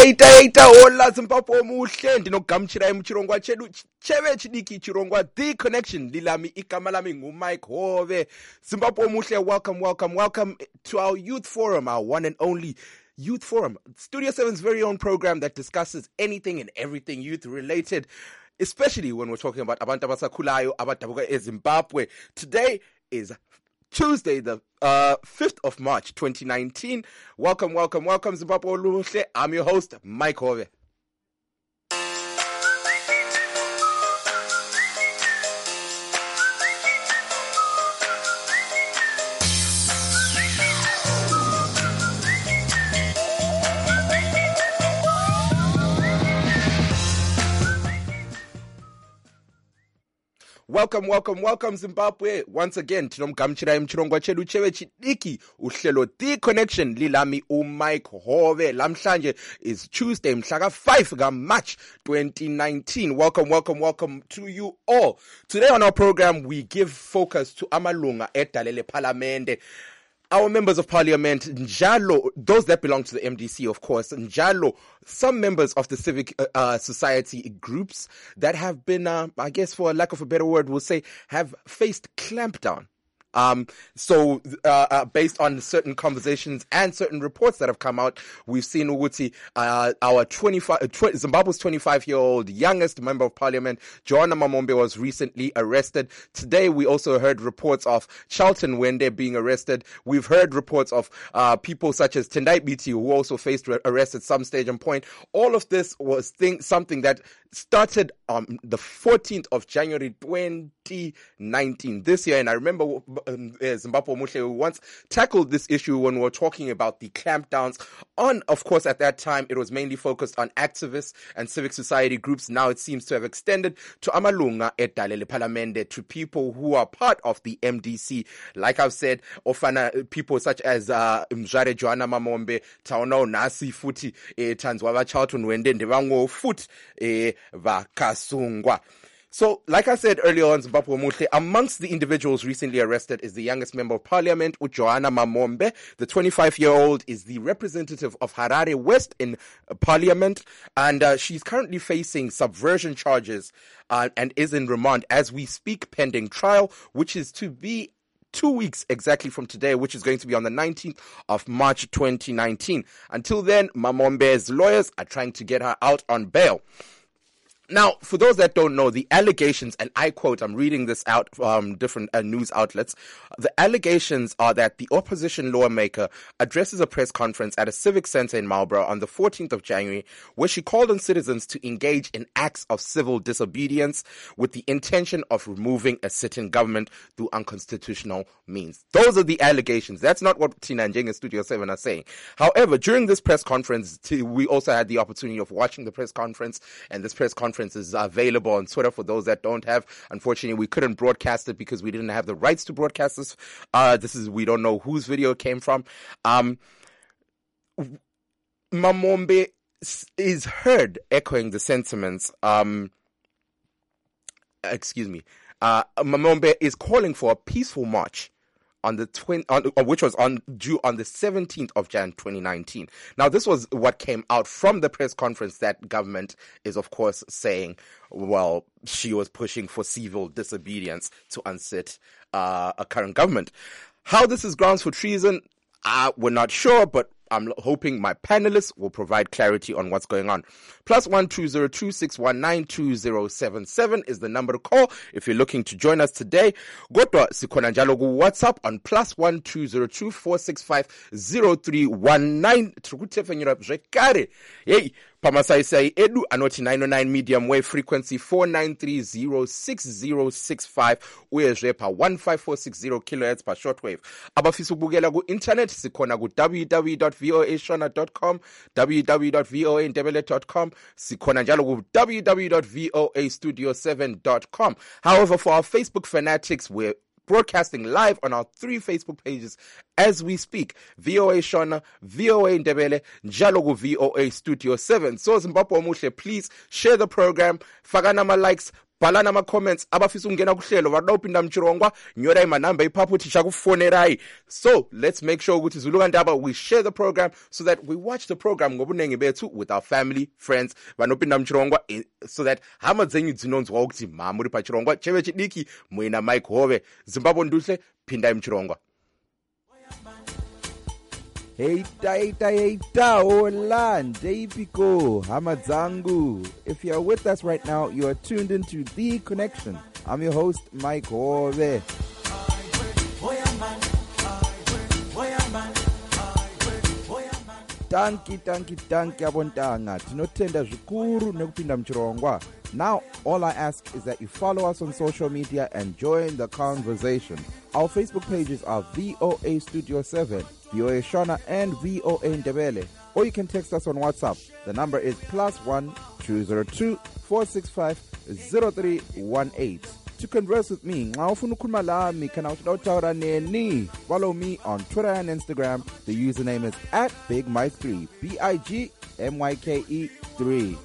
Eita hola Zimbabwe omuhle ndinokugamtshira emuchirongwa chedu cheve chidiki chirongwa The Connection lilami igama lami nguMike Hove. Zimbabwe omuhle, welcome to our youth forum, our one and only youth forum, Studio 7's very own program that discusses anything and everything youth related, especially when we're talking about abantu abasakhulayo abadabuka eZimbabwe. Today is Tuesday, the 5th of March, 2019. Welcome, Zimbabwe Oluhle. I'm your host, Mike Hove. Welcome Zimbabwe. Once again, tinomgamchira imchirongwa chedu cheve chidiki uhlelo The Connection lilami uMike Hove. Lamhlanje is Tuesday, mhlaka 5 March 2019. Welcome to you all. Today on our program, we give focus to amalunga edalele parliamente. Our members of parliament, njalo, those that belong to the MDC, of course, njalo, some members of the civic society groups that have been, I guess for lack of a better word, we'll say, have faced clampdown. Based on certain conversations and certain reports that have come out, we've seen Uguti, our Zimbabwe's 25-year-old youngest member of parliament, Joanna Mamombe, was recently arrested. Today, we also heard reports of Charlton Wende being arrested. We've heard reports of people such as Tendai Biti, who also faced arrest at some stage and point. All of this was something that started on the 14th of January 2019 this year, and I remember Zimbabwe Omuhle once tackled this issue when we were talking about the clampdowns on, of course, at that time it was mainly focused on activists and civic society groups. Now it seems to have extended to amalunga edalele parliamente, to people who are part of the MDC. Like I've said, ofana people such as Mzware Joanna Mamombe, Taono Nasi Futi, Tanzwa Charlton Wende, Ndevango Fut, Vakasungwa. So, like I said earlier on, Zimbabwe Omuhle, amongst the individuals recently arrested is the youngest member of parliament, Joanna Mamombe. The 25-year-old is the representative of Harare West in parliament, and she's currently facing subversion charges and is in remand as we speak, pending trial, which is to be 2 weeks exactly from today, which is going to be on the 19th of March 2019. Until then, Mamombe's lawyers are trying to get her out on bail. Now, for those that don't know, the allegations, and I quote, I'm reading this out from different news outlets, the allegations are that the opposition lawmaker addresses a press conference at a civic center in Marlborough on the 14th of January, where she called on citizens to engage in acts of civil disobedience with the intention of removing a sitting government through unconstitutional means. Those are the allegations. That's not what Tina and Jenga Studio 7 are saying. However, during this press conference, we also had the opportunity of watching the press conference, and this press conference is available on Twitter for those that don't have. Unfortunately, we couldn't broadcast it because we didn't have the rights to broadcast this. We don't know whose video it came from. Mamombe is heard echoing the sentiments. Mamombe is calling for a peaceful march on which was due on the 17th of Jan 2019. Now, this was what came out from the press conference, that government is, of course, saying, well, she was pushing for civil disobedience to unseat a current government. How this is grounds for treason, we're not sure, but I'm hoping my panelists will provide clarity on what's going on. +1 202 619 2077 is the number to call if you're looking to join us today. Godwa sikhona njalo ku WhatsApp on +1 202 465 0319. Trukutefenyura zvekare. Hey, Pamasai Edu anoti 909 medium wave frequency 4930665 uyezvepa 15460 kilohertz per shortwave. Abafisa ukubukela ku internet sikhona ku www.voashona.com, www.voandebele.com, sikhona njalo ku www.voastudio7.com. However, for our Facebook fanatics, we're broadcasting live on our 3 Facebook pages as we speak: VOA Shona, VOA Ndebele, njalo ku VOA Studio 7. So Zimbabwe Omuhle, please share the program, faka nama likes, bhalana ama-comments abafisa ukungena kuhlelo vanoda upinda mchirongwa nyora imanamba iphapho uthi chakufonerai. So let's make sure ukuthi Zulukandaba we share the program so that we watch the program ngobunengi bethu with our family, friends vanopinda mchirongwa, so that hama dzenyu dzinonzwa ukuthi mama uri pachirongwa cheve chidiki muina Mike Hove. Zimbabwe Nduhle, pindai mchirongwa. Heita, hola, Piko, Hamadzangu. If you are with us right now, you are tuned into The Connection. I'm your host, Mike Hove. Tanki abontanga tinotenda zvikuru nekupinda mchirongwa. Now all I ask is that you follow us on social media and join the conversation. Our Facebook pages are VOA Studio 7, VOA Shona and VOA Ndebele. Or you can text us on WhatsApp. The number is +1 202 465 0318. To converse with me, follow me on Twitter and Instagram. The username is @BigMike3, BIGMYKE3.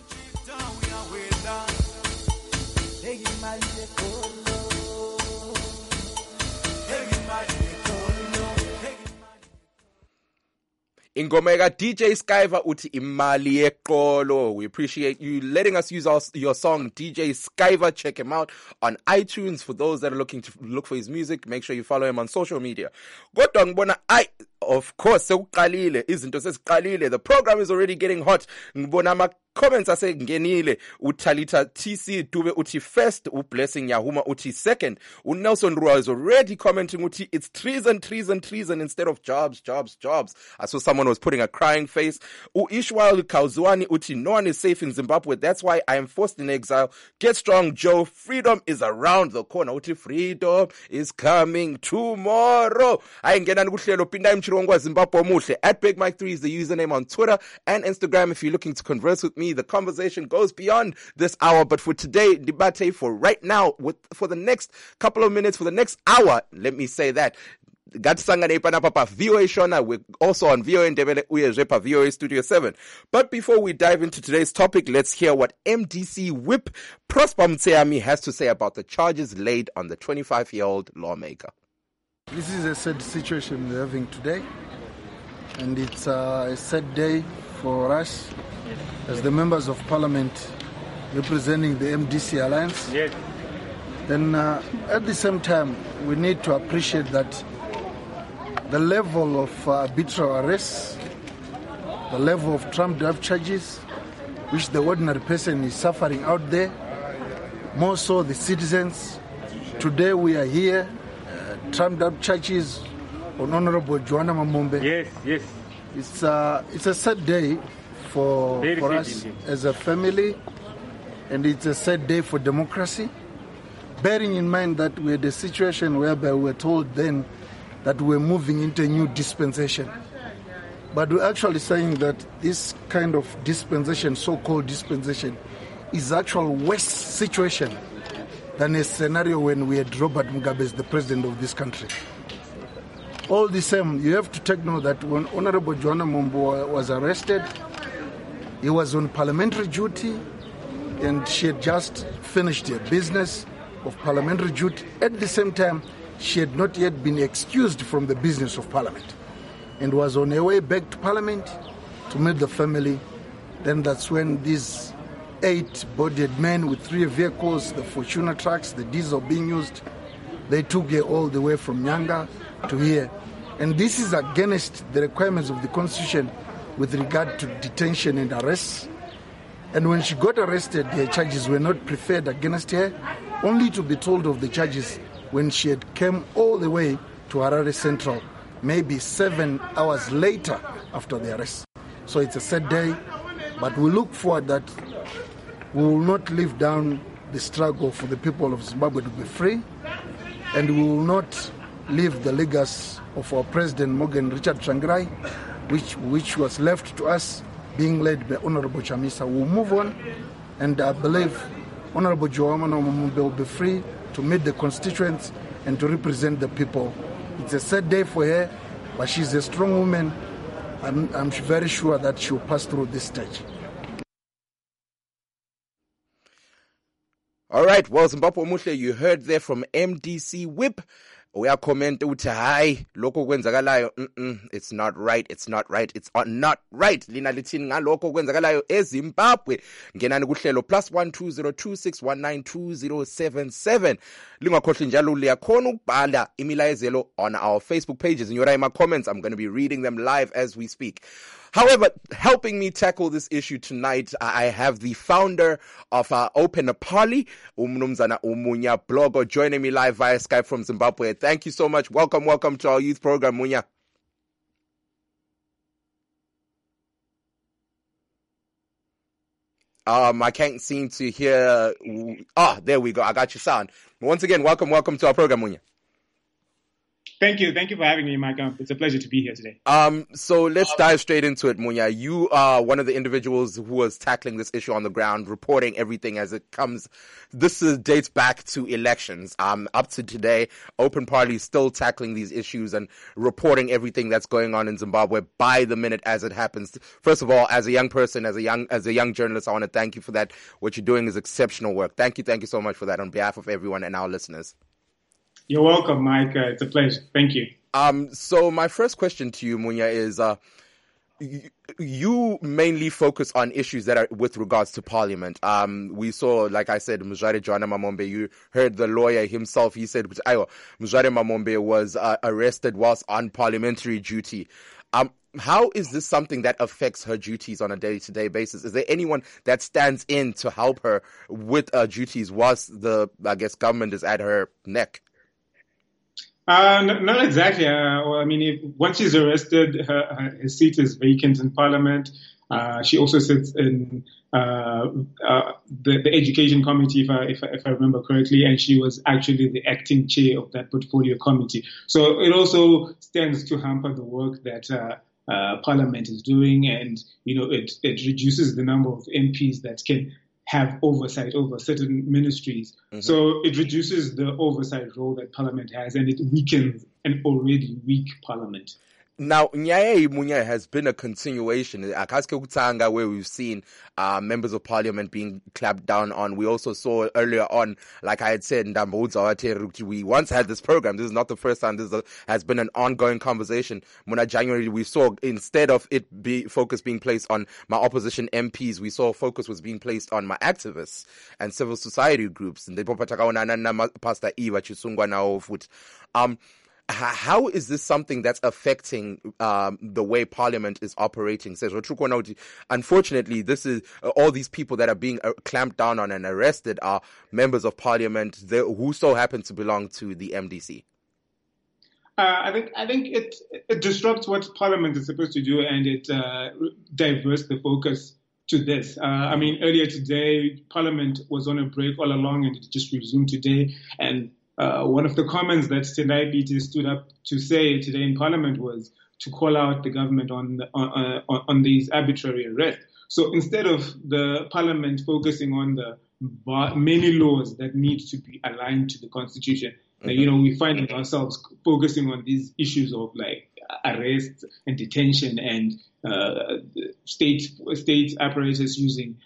Ingomega DJ Skyver uti imali yeqolo. We appreciate you letting us use your song DJ Skyver. Check him out on iTunes. For those that are looking to look for his music, make sure you follow him on social media. Kodwa ngibona of course sekuqalile izinto sesiqalile. The program is already getting hot. Ngibona ama comments asengenile. Utalita TC Dube uti first, uBlessing Yahuma uti second. Nelson Rua is already commenting uti it's treason instead of jobs. I saw someone was putting a crying face. Ishwal Kauzwani uti no one is safe in Zimbabwe. That's why I am forced in exile. Get strong, Joe. Freedom is around the corner. Uti freedom is coming tomorrow. Ayingenani kuhlelo pindai mchirongwa Zimbabwe muhle. @BigMike3 is the username on Twitter and Instagram if you're looking to converse with me. The conversation goes beyond this hour, but for today, debate for right now, for the next couple of minutes, for the next hour, let me say that. VOA Shona, we're also on VOA Ndebele, Uyejepa, VOA Studio 7. But before we dive into today's topic, let's hear what MDC Whip Prosper Mtseami has to say about the charges laid on the 25-year-old lawmaker. This is a sad situation we're having today, and it's a sad day for us as the members of parliament representing the MDC Alliance. Yes. Then at the same time, we need to appreciate that the level of arbitrary arrests, the level of trumped-up charges, which the ordinary person is suffering out there, more so the citizens. Today we are here, trumped-up charges on Honorable Joanna Mamombe. Yes. It's a sad day for us as a family, and it's a sad day for democracy, bearing in mind that we had a situation whereby we were told then that we're moving into a new dispensation. But we're actually saying that this kind of dispensation, so-called dispensation, is actual worse situation than a scenario when we had Robert Mugabe as the president of this country. All the same, you have to take note that when Honorable Joanna Mamombe was arrested, he was on parliamentary duty, and she had just finished her business of parliamentary duty. At the same time, she had not yet been excused from the business of parliament and was on her way back to parliament to meet the family. Then that's when these 8-bodied men with 3 vehicles, the Fortuna trucks, the diesel being used, they took her all the way from Nyanga to here. And this is against the requirements of the Constitution with regard to detention and arrests. And when she got arrested, the charges were not preferred against her, only to be told of the charges when she had come all the way to Harare Central, maybe 7 hours later after the arrest. So it's a sad day, but we look forward that we will not live down the struggle for the people of Zimbabwe to be free, and we will not leave the legacy of our President Morgan Richard Tsvangirai, which was left to us, being led by Honorable Chamisa. We'll move on, and I believe Honorable Joanna Mamombe will be free to meet the constituents and to represent the people. It's a sad day for her, but she's a strong woman. I'm very sure that she'll pass through this stage. All right, well, Zimbabwe Muhle, you heard there from MDC Whip. Uyakhomenta uthi hayi lokho kwenzakalayo it's not right, it's not right, it's not right. Lina lithini ngalokho kwenzakalayo eZimbabwe? Ngenani kuhlelo +12026192077. Lingakhohlwa njalo liyakhona ukubhala imilayezelo on our Facebook pages, and you're in my comments. I'm going to be reading them live as we speak. However, helping me tackle this issue tonight, I have the founder of Open Napali, Mnumzana Munya Blogger, joining me live via Skype from Zimbabwe. Thank you so much. Welcome to our youth program, Munya. I can't seem to hear. There we go. I got your sound. Once again, welcome to our program, Munya. Thank you for having me, Mike. It's a pleasure to be here today. So let's dive straight into it, Munya. You are one of the individuals who was tackling this issue on the ground, reporting everything as it comes. This dates back to elections. Up to today, Open Party is still tackling these issues and reporting everything that's going on in Zimbabwe by the minute as it happens. First of all, as a young person, as a young journalist, I want to thank you for that. What you're doing is exceptional work. Thank you so much for that on behalf of everyone and our listeners. You're welcome, Mike. It's a pleasure. Thank you. So my first question to you, Munya, is you mainly focus on issues that are with regards to Parliament. We saw, like I said, Mzware Joanna Mamombe. You heard the lawyer himself. He said, Mzware Mamombe was arrested whilst on parliamentary duty. How is this something that affects her duties on a day-to-day basis? Is there anyone that stands in to help her with duties whilst the, government is at her neck? Not exactly. Once she's arrested, her seat is vacant in Parliament. She also sits in the Education Committee, if I remember correctly, and she was actually the acting chair of that portfolio committee. So it also stands to hamper the work that Parliament is doing, and it reduces the number of MPs that can have oversight over certain ministries. Mm-hmm. So it reduces the oversight role that Parliament has, and it weakens an already weak Parliament. Now, Nyaye Munya has been a continuation. Akaske Kutanga, where we've seen members of Parliament being clamped down on. We also saw earlier on, like I had said, we once had this program. This is not the first time. This has been an ongoing conversation. Muna January, we saw, instead of focus being placed on my opposition MPs, we saw focus was being placed on my activists and civil society groups. And Pastor Eva Chisungwa now foot. How is this something that's affecting the way Parliament is operating? Unfortunately, this is all these people that are being clamped down on and arrested are members of Parliament who so happen to belong to the MDC. I think it disrupts what Parliament is supposed to do, and it diverts the focus to this. Earlier today, Parliament was on a break all along, and it just resumed today. And one of the comments that Tendai Biti stood up to say today in Parliament was to call out the government on these arbitrary arrests. So instead of the Parliament focusing on the many laws that need to be aligned to the Constitution, mm-hmm. We find ourselves focusing on these issues of like arrest and detention and state apparatus using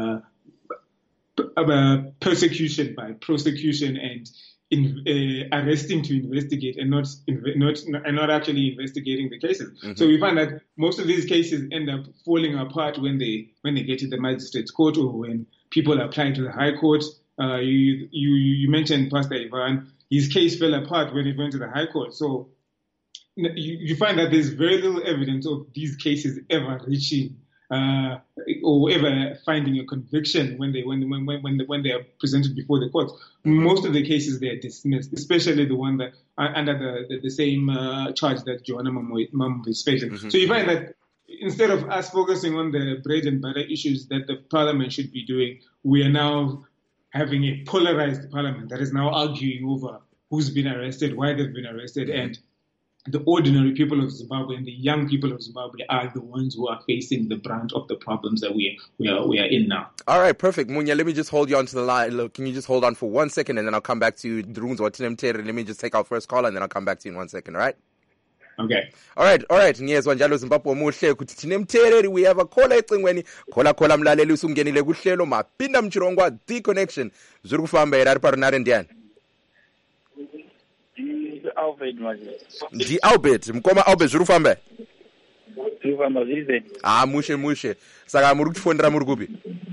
persecution by prosecution and arresting to investigate and not actually investigating the cases. Mm-hmm. So we find that most of these cases end up falling apart when they get to the magistrate's court or when people apply to the High Court. You mentioned Pastor Ivan. His case fell apart when it went to the High Court. So you find that there's very little evidence of these cases ever reaching or ever finding a conviction when they are presented before the courts. Mm-hmm. Most of the cases they are dismissed, especially the one that under the same charge that Joanna Mamombe is facing. Mm-hmm. So you find that instead of us focusing on the bread and butter issues that the Parliament should be doing, we are now having a polarized Parliament that is now arguing over who's been arrested, why they've been arrested, mm-hmm. and the ordinary people of Zimbabwe and the young people of Zimbabwe are the ones who are facing the brunt of the problems that we are in now. All right, perfect. Munya, let me just hold you onto the line. Look, can you just hold on for 1 second and then I'll come back to you. Let me just take our first call and then I'll come back to you in 1 second, all right? Okay. All right. Ngiyezwa njalo Zimbabwe muhle ukuthi thine mthereri we have a caller ecingweni. Khola mlaleli usungenile kuhlelo Mapinda Mchirongwa The Connection. Zuri kufamba era parinare ndiani? Albert manje. Ndi Albert, mkoma Albert zuri kufamba? Zuri kufamba zvize. Mushe. Saka muri kutifondera muri kupi?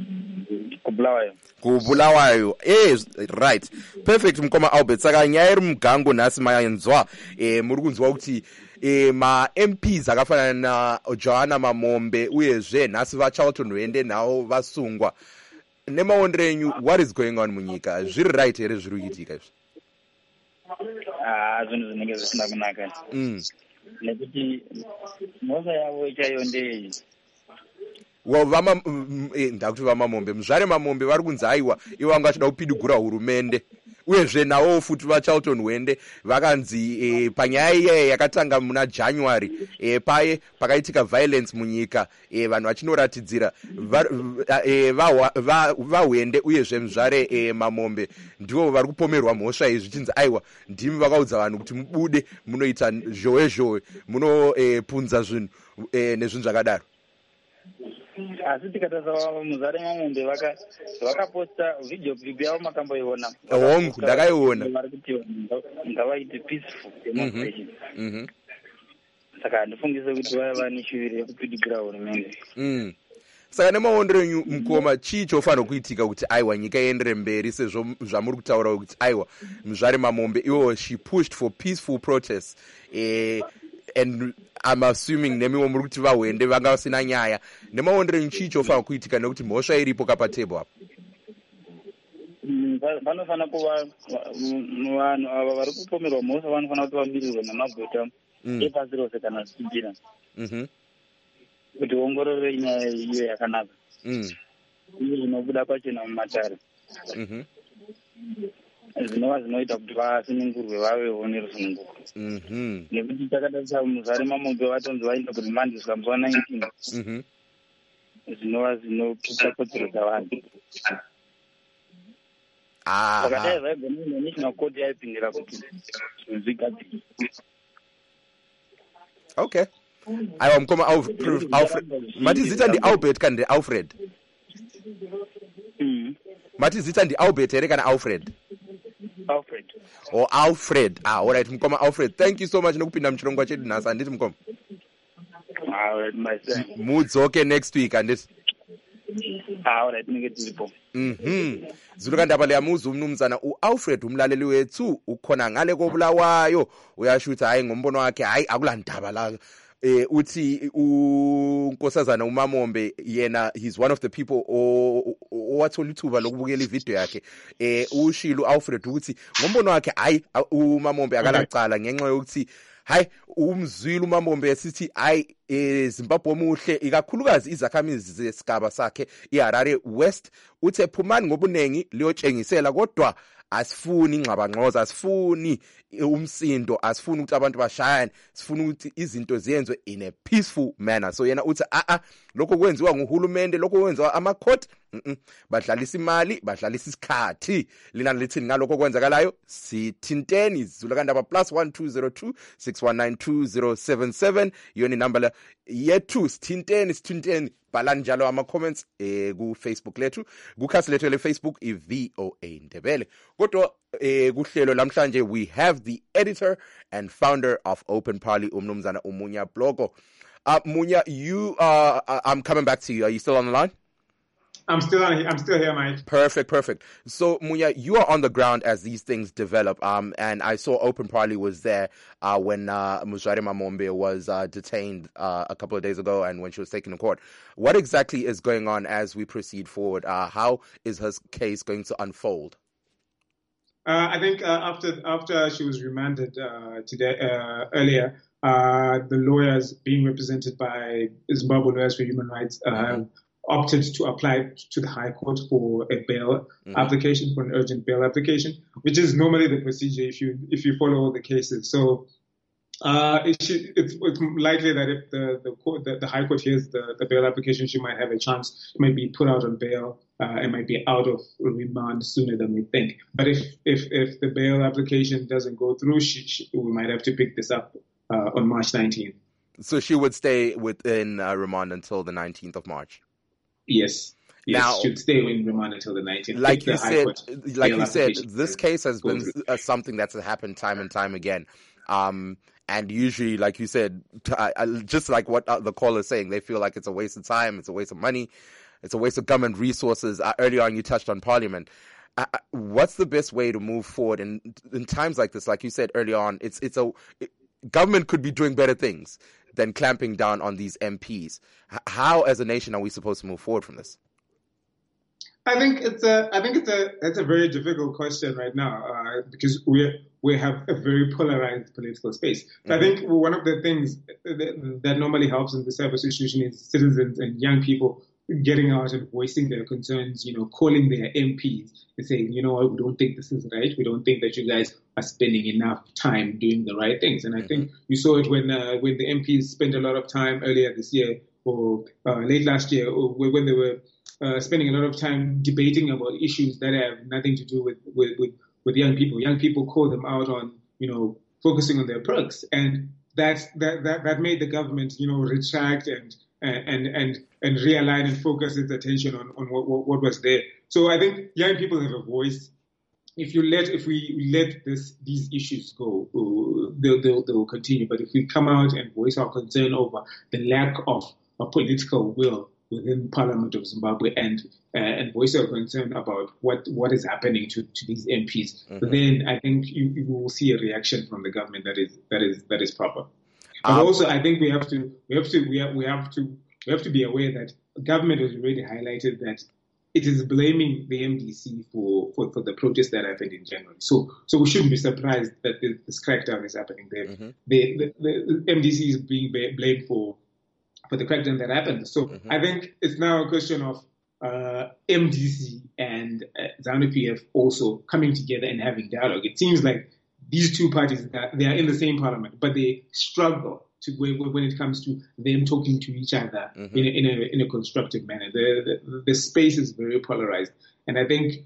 Kubulawayo. Right. Perfect mkoma Albert. Saka nyaya iri mugango nhasi mayanzwa muri kunzwa kuti ma MPs akafana na Joanna Mamombe uyezve nhasi vaCharlton Rwende nawo vasungwa. Nemaondero enyu, what is going on munyika? Zviri right here zviri kuitika izvi? Zvinhu zvinenge zvisina kunaka. Nekuti mhosva yavo chaiyo ndei. Well, ndakuti vaMamombe muzvare Mamombe vari kunzi aiwa ivo vanga vachida kupidigura hurumende uyezve nawo futi vaCharlton Rwende vakanzi panyaya iyeyo yakatanga muna January paye pakaitika violence munyika vanhu vachinoratidzira vaHwende uyezve muzvare Mamombe ndivo vari kupomerwa mhosva izvi zvichinzi aiwa ndimi vakaudza vanhu kuti mubude munoita zhowe munopunza zvinhu nezvinhu zvakadaro. Asi tikatarisa muzare Mamombe vakaposta video clip yavo makamboiona. Hongu ndakaiona. Vari kuti ngavaite peaceful demonstration. Saka handifungise kuti vava neshuviro yekupidigura hurumende. Saka nemaondero enyu mukoma chii chofanira kuitika kuti aiwa nyika iendere mberi sezvo zvamuri kutaura kuti aiwa muzvare Mamombe iwo she pushed for peaceful protests and I'm assuming nemiwo muri kuti vaHwende vanga vasina nyaya. Nemaondero enyu chii chofanira kuitika nekuti mhosva iripo kapatebho apo? Vanofana kuva vanhu ava vari kupomerwa mhosva vanofana kuti vamirirwe namagota epasi rose kana zvichibvira kuti ongorore nyaya iyo yakanaka iyo inobuda pachena mumatare zvinova zvinoita kuti vasunungurwe vavewo nerusununguko nekuti takatarisa muzare Mamombe vatonzi vaenda kurimandi kusvika musi wa19 zvinova zvinopusa kodzero dzavanhu. Saka dai zvaigona national court yaipindira kuti zvigadzirwe. Okay. Aiwa mukoma Alfred. Mati zita ndi Albert kana ndi Alfred? Mati zita ndi Albert here kana Alfred? Alfred. Oh, Alfred. All right, mukoma Alfred. Thank you so much nokupinda muchirongwa chedu nhasi anditi mukoma. All right, my son. Mudzoke next week anditi. All right, nige tiripo. Zulukandaba leyamuza umnumzana uAlfred umlaleli wethu ukhona ngale koBulawayo uyashutha hayi ngombono wakhe hayi akulandaba la uthi unkosazana uMamombe yena he's one of the people owathola ithuba lokubukela ivideo yakhe ushilo uAlfred ukuthi ngombono wakhe hayi uMamombe akalacala ngenxa yokuthi hayi umzwile uMamombe esithi hayi Zimbabwe omuhle ikakhulukazi izakhamizi zesigaba sakhe iHarare West uthe phumani ngobunengi liyotshengisela kodwa asifuni ingxabangxoza asifuni umsindo asifuni ukuthi abantu bashayane sifuna ukuthi izinto ziyenzwe in a peaceful manner. So yena uthi lokho kwenziwa nguhulumende lokho kwenziwa ama-court badlalisa imali badlalisa isikhathi lina lithini ngalokho kwenzakalayo sithinteni Zulukandaba +1202 6192077 yoni number yethu sithinteni bhalani njalo ama-comments ku Facebook lethu kukhasi lethu le Facebook iVOA Ndebele. Kodwa kuhlelo lamhlanje we have the editor and founder of Open Parley umnumzana uMunya Bloko. Munya, I'm coming back to you. Are you still on the line? I'm still here, Mike. Perfect. So, Munya, you are on the ground as these things develop. And I saw Open Parley was there when Muzare Mamombe was detained a couple of days ago and when she was taken to court. What exactly is going on as we proceed forward? How is her case going to unfold? I think after she was remanded earlier, the lawyers being represented by Zimbabwe Lawyers for Human Rights opted to apply to the High Court for a bail application, for an urgent bail application, which is normally the procedure if you follow all the cases. So it's likely that if the High Court hears the bail application, she might have a chance. She might be put out on bail. It might be out of remand sooner than we think. But if the bail application doesn't go through, we might have to pick this up on March 19th. So she would stay within remand until the 19th of March. Yes. Yes, now, should stay in remand until the 19th. Like you said, this case has been something that's happened time and time again. And usually, like you said, just like what the caller is saying, they feel like it's a waste of time, it's a waste of money, it's a waste of government resources. Earlier on, you touched on Parliament. What's the best way to move forward in times like this? Like you said earlier on, government could be doing better things than clamping down on these MPs. How, as a nation, are we supposed to move forward from this? I think that's a very difficult question right now because we have a very polarized political space. Mm-hmm. I think one of the things that normally helps in this type of situation is citizens and young people getting out and voicing their concerns, calling their MPs and saying, we don't think this is right. We don't think that you guys are spending enough time doing the right things. And I think you saw it when the MPs spent a lot of time earlier this year or late last year, or when they were spending a lot of time debating about issues that have nothing to do with young people. Young people call them out on, focusing on their perks, and that made the government, retract and realign and focus its attention on what was there. So I think young people have a voice. If we let these issues go, they will continue. But if we come out and voice our concern over the lack of a political will within Parliament of Zimbabwe and voice our concern about what is happening to these MPs, then I think you will see a reaction from the government that is proper. But also, I think we have to be aware that the government has already highlighted that it is blaming the MDC for the protests that happened in January. So we shouldn't be surprised that this crackdown is happening there. Mm-hmm. The MDC is being blamed for the crackdown that happened. So I think it's now a question of MDC and ZANU-PF also coming together and having dialogue. It seems like these two parties, they are in the same parliament, but they struggle when it comes to them talking to each other in a constructive manner. The space is very polarized, and I think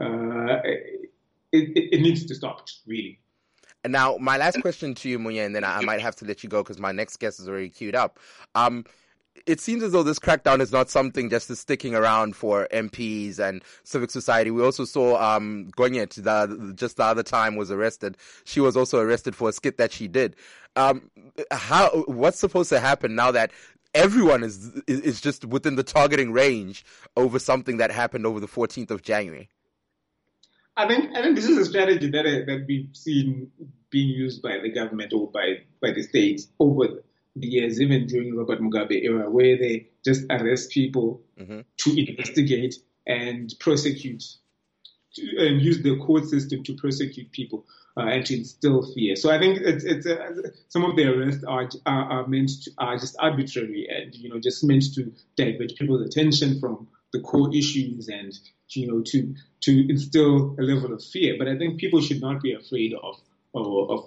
it needs to stop, really. And now, my last question to you, Munya, and then I might have to let you go because my next guest is already queued up. It seems as though this crackdown is not something just sticking around for MPs and civic society. We also saw Gonyet, just the other time, was arrested. She was also arrested for a skit that she did. What's supposed to happen now that everyone is just within the targeting range over something that happened over the 14th of January? I think this is a strategy that we've seen being used by the government or by the states over the years, even during Robert Mugabe era, where they just arrest people to investigate and prosecute, and use the court system to prosecute people and to instill fear. So I think some of the arrests are just arbitrary and just meant to divert people's attention from the core issues and to instill a level of fear. But I think people should not be afraid of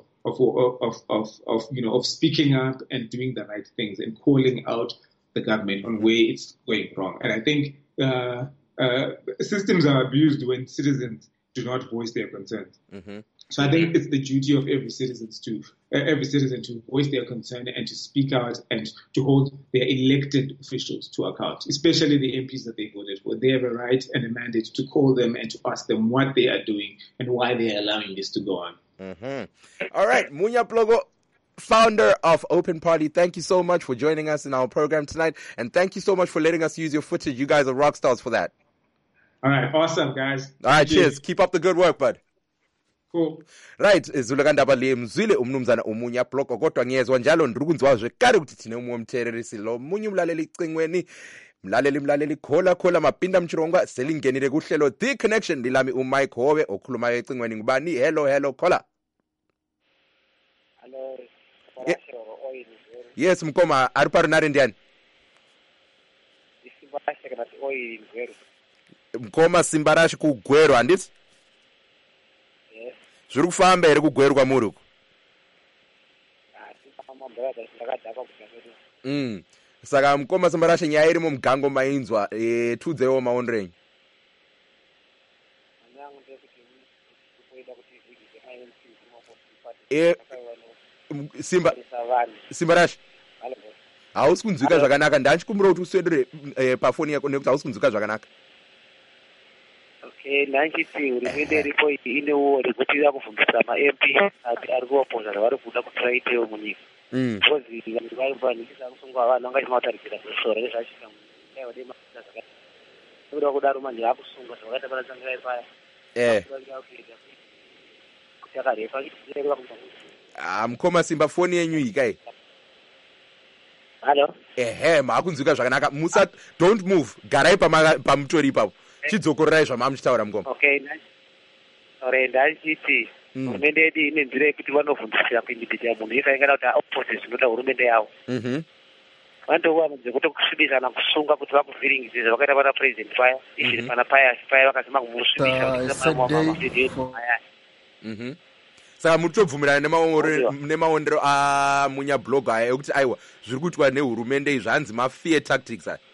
speaking up and doing the right things and calling out the government on where it's going wrong. And I think systems are abused when citizens do not voice their concerns. So I think it's the duty of every citizen to voice their concern and to speak out and to hold their elected officials to account, especially the MPs that they voted for. They have a right and a mandate to call them and to ask them what they are doing and why they are allowing this to go on. All right, Munya Plogo, founder of Open Party, thank you so much for joining us in our program tonight, and thank you so much for letting us use your footage. You guys are rock stars for that. All right, awesome, guys. All right, cheers. Keep up the good work, bud. Cool. Right, izulakandaba le mzwile umnumzana Umunya Plogo, kodwa ngiyezwa njalo ndikunzwa kare ukuthi thina umthererisi lo munye umlaleli icingweni. Mlaleli khola mapinda mchirongwa selingenile kuhlelo The Connection. Dilami uMike Howe okhuluma ecingweni ngubani. Hello khola. Hello. Yes mkoma ariparo nare ndiani? Isimbarashi kana oil Gweru. Mkoma Simbarashi ku Gweru anditi? Yes. Zviri kufamba here ku Gweru kwa muri uko? Mama brother ndakadhaka kudzakwedu. Saka mkoma Simbarashi nyaya iri mumugango mainzwa tudzewo maonrenyi. Simba Rush hausi kunzwika zvakanaka ndanchikumbira kuti uswedere pafoni yako nekuti hausi kunzwika zvakanaka. Okay, nanchiti hurumende iripo inewo rekuti yakuvhundusa ma-MP ari kuvapoza zvavari kuda kuti vaitewo munyika. Because vanhu vaibvanikisa kusungwa vanhu vanga chimataridzira kusora nezvachita munyika wade masa zvakati. Nokuda kudaro manje akusungwa zvakaita panatsangirai paya. Kuti akarefa chirewa kuti mukoma Simba foni yenyu ikai. Hello. Makunzwika zvakanaka. Don't move. Garai pamutori ipapo. Chidzokorerai zvamamuchitaura mukoma. Okay, ndachiti hurumende yedu ine nzira yekuti vanovhundusira kuindipiti ya munhu ikaingana kuti aopose zvinoita hurumende yavo. Vandowa dzekuti kusvibisana kusunga kuti vakuvhiringidza vakaita pana president paya izviri pana paya vakazama kumusvibisa saka muri tobvumirana nemaondero amunyablog aya ekuti aiwa zviri kuitwa nehurumende zvanzi mafear tactics aya.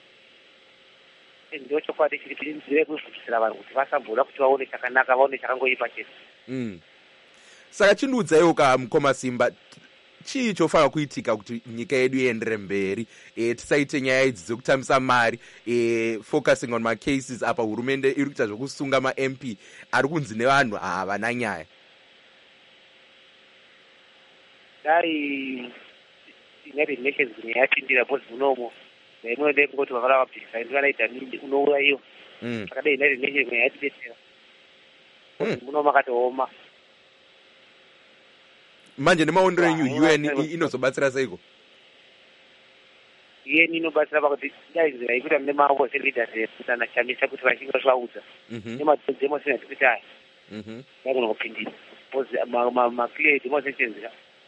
Ndio chokwadi chiri nzira yekuvhundusira vanhu kuti vasamboda kuti vaone chakanaka vaone chakangoipa chete. Saka chindiudzaiwo mukoma Simba chii chofanira kuitika kuti nyika yedu iendere mberi, tisaite nyaya idzi dzekutambisa mari, focusing on my cases apa hurumende iri kuita zvokusunga ma-MP ari kunzi nevanhu havana nyaya. Dai United Nations yapindira bhozi munomo imwede kungoti vakala vabvisa ndivanaita nini unourayiwa akadai United Nations yatidetsera muno makatooma. Manje nemaondero enyu UN inozobatsira seiko? UN inobatsira pakuti dai nzira yekuita mune maoko seleaders kutana chamisa kuti vachinga zvaudza nemademosina kuti aya yakona kupindira because maclear demonstrations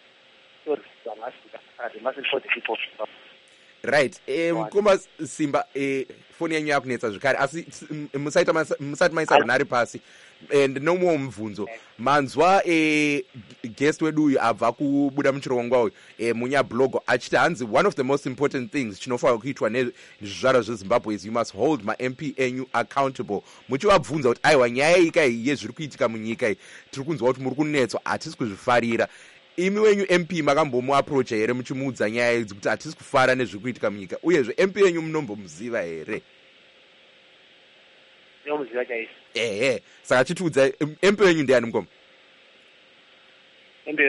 right. Mukoma Simba foni yanyu yakunetsa zvakare asi musati maisa runhare pasi and nomwe mubvunzo manzwa guest wedu uyu abva kubuda muchirongwa uyu munyablog achiti hanzi one of the most important things chinofanira kuitwa nezvizvaro zveZimbabwe is you must hold ma-MP enyu accountable. Muchivabvunza kuti aiwa nyaya ikai yezviri kuitika munyika iyi tiri kunzwa kuti muri kunetswa hatisi kuzvifarira. Imi wenyu MP makambomuaprocha here muchimuudza nyaya idzi kuti hatisi kufara nezviri kuitika munyika uyezve MP yenyu munombomuziva here? Ndinomuziva chaizvo. Saka chitiudza MP yenyu ndiani mukoma? MP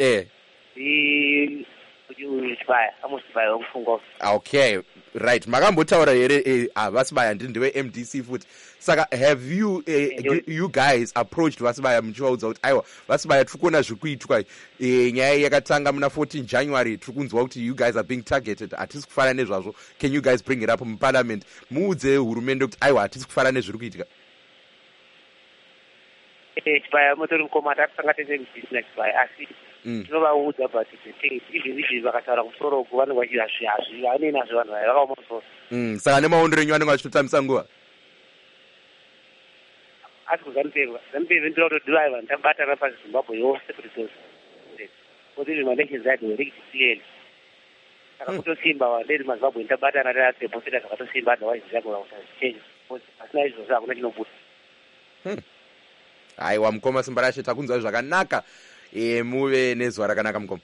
yenyu Sibaya, Amos Sibaya wekufunga. Okay, right. Makambotaura here Vasibaya ndiwe MDC futi. Saka have you you guys approached Vasibaya muchivaudza kuti aiwa Vasibaya tiri kuona zviri kuitwa nyaya yakatanga muna 14 January tiri kunzwa kuti you guys are being targeted hatisi kufara nezvazvo. Can you guys bring it up in parliament muudze hurumende kuti aiwa hatisi kufara nezviri kuitika? Sibaya mutori mukoma takusanga tese business Sibaya asi tinovaudza but izvi vakataura kumusoro uku vanenge vachida zvihazvi vanei nazvo vanhu vaya vakaoma musoro. Saka nemaondero enyu vanenge vachitotambisa nguva asi kuzanupevwa ndinoda kutodhivaiva ndabatana paZimbabwe yose kuti kuti izvi mandations aid were clearly saka kutosimba vandeti maZimbabwe ndabatana tadeposita zvakatosimba otherwise zvagoa kutazichenja asina izvozvo hakuna chinobuda. Aiwa mukoma Simba Rashe takunzwa zvakanaka. Muve nezuva rakanaka mukoma.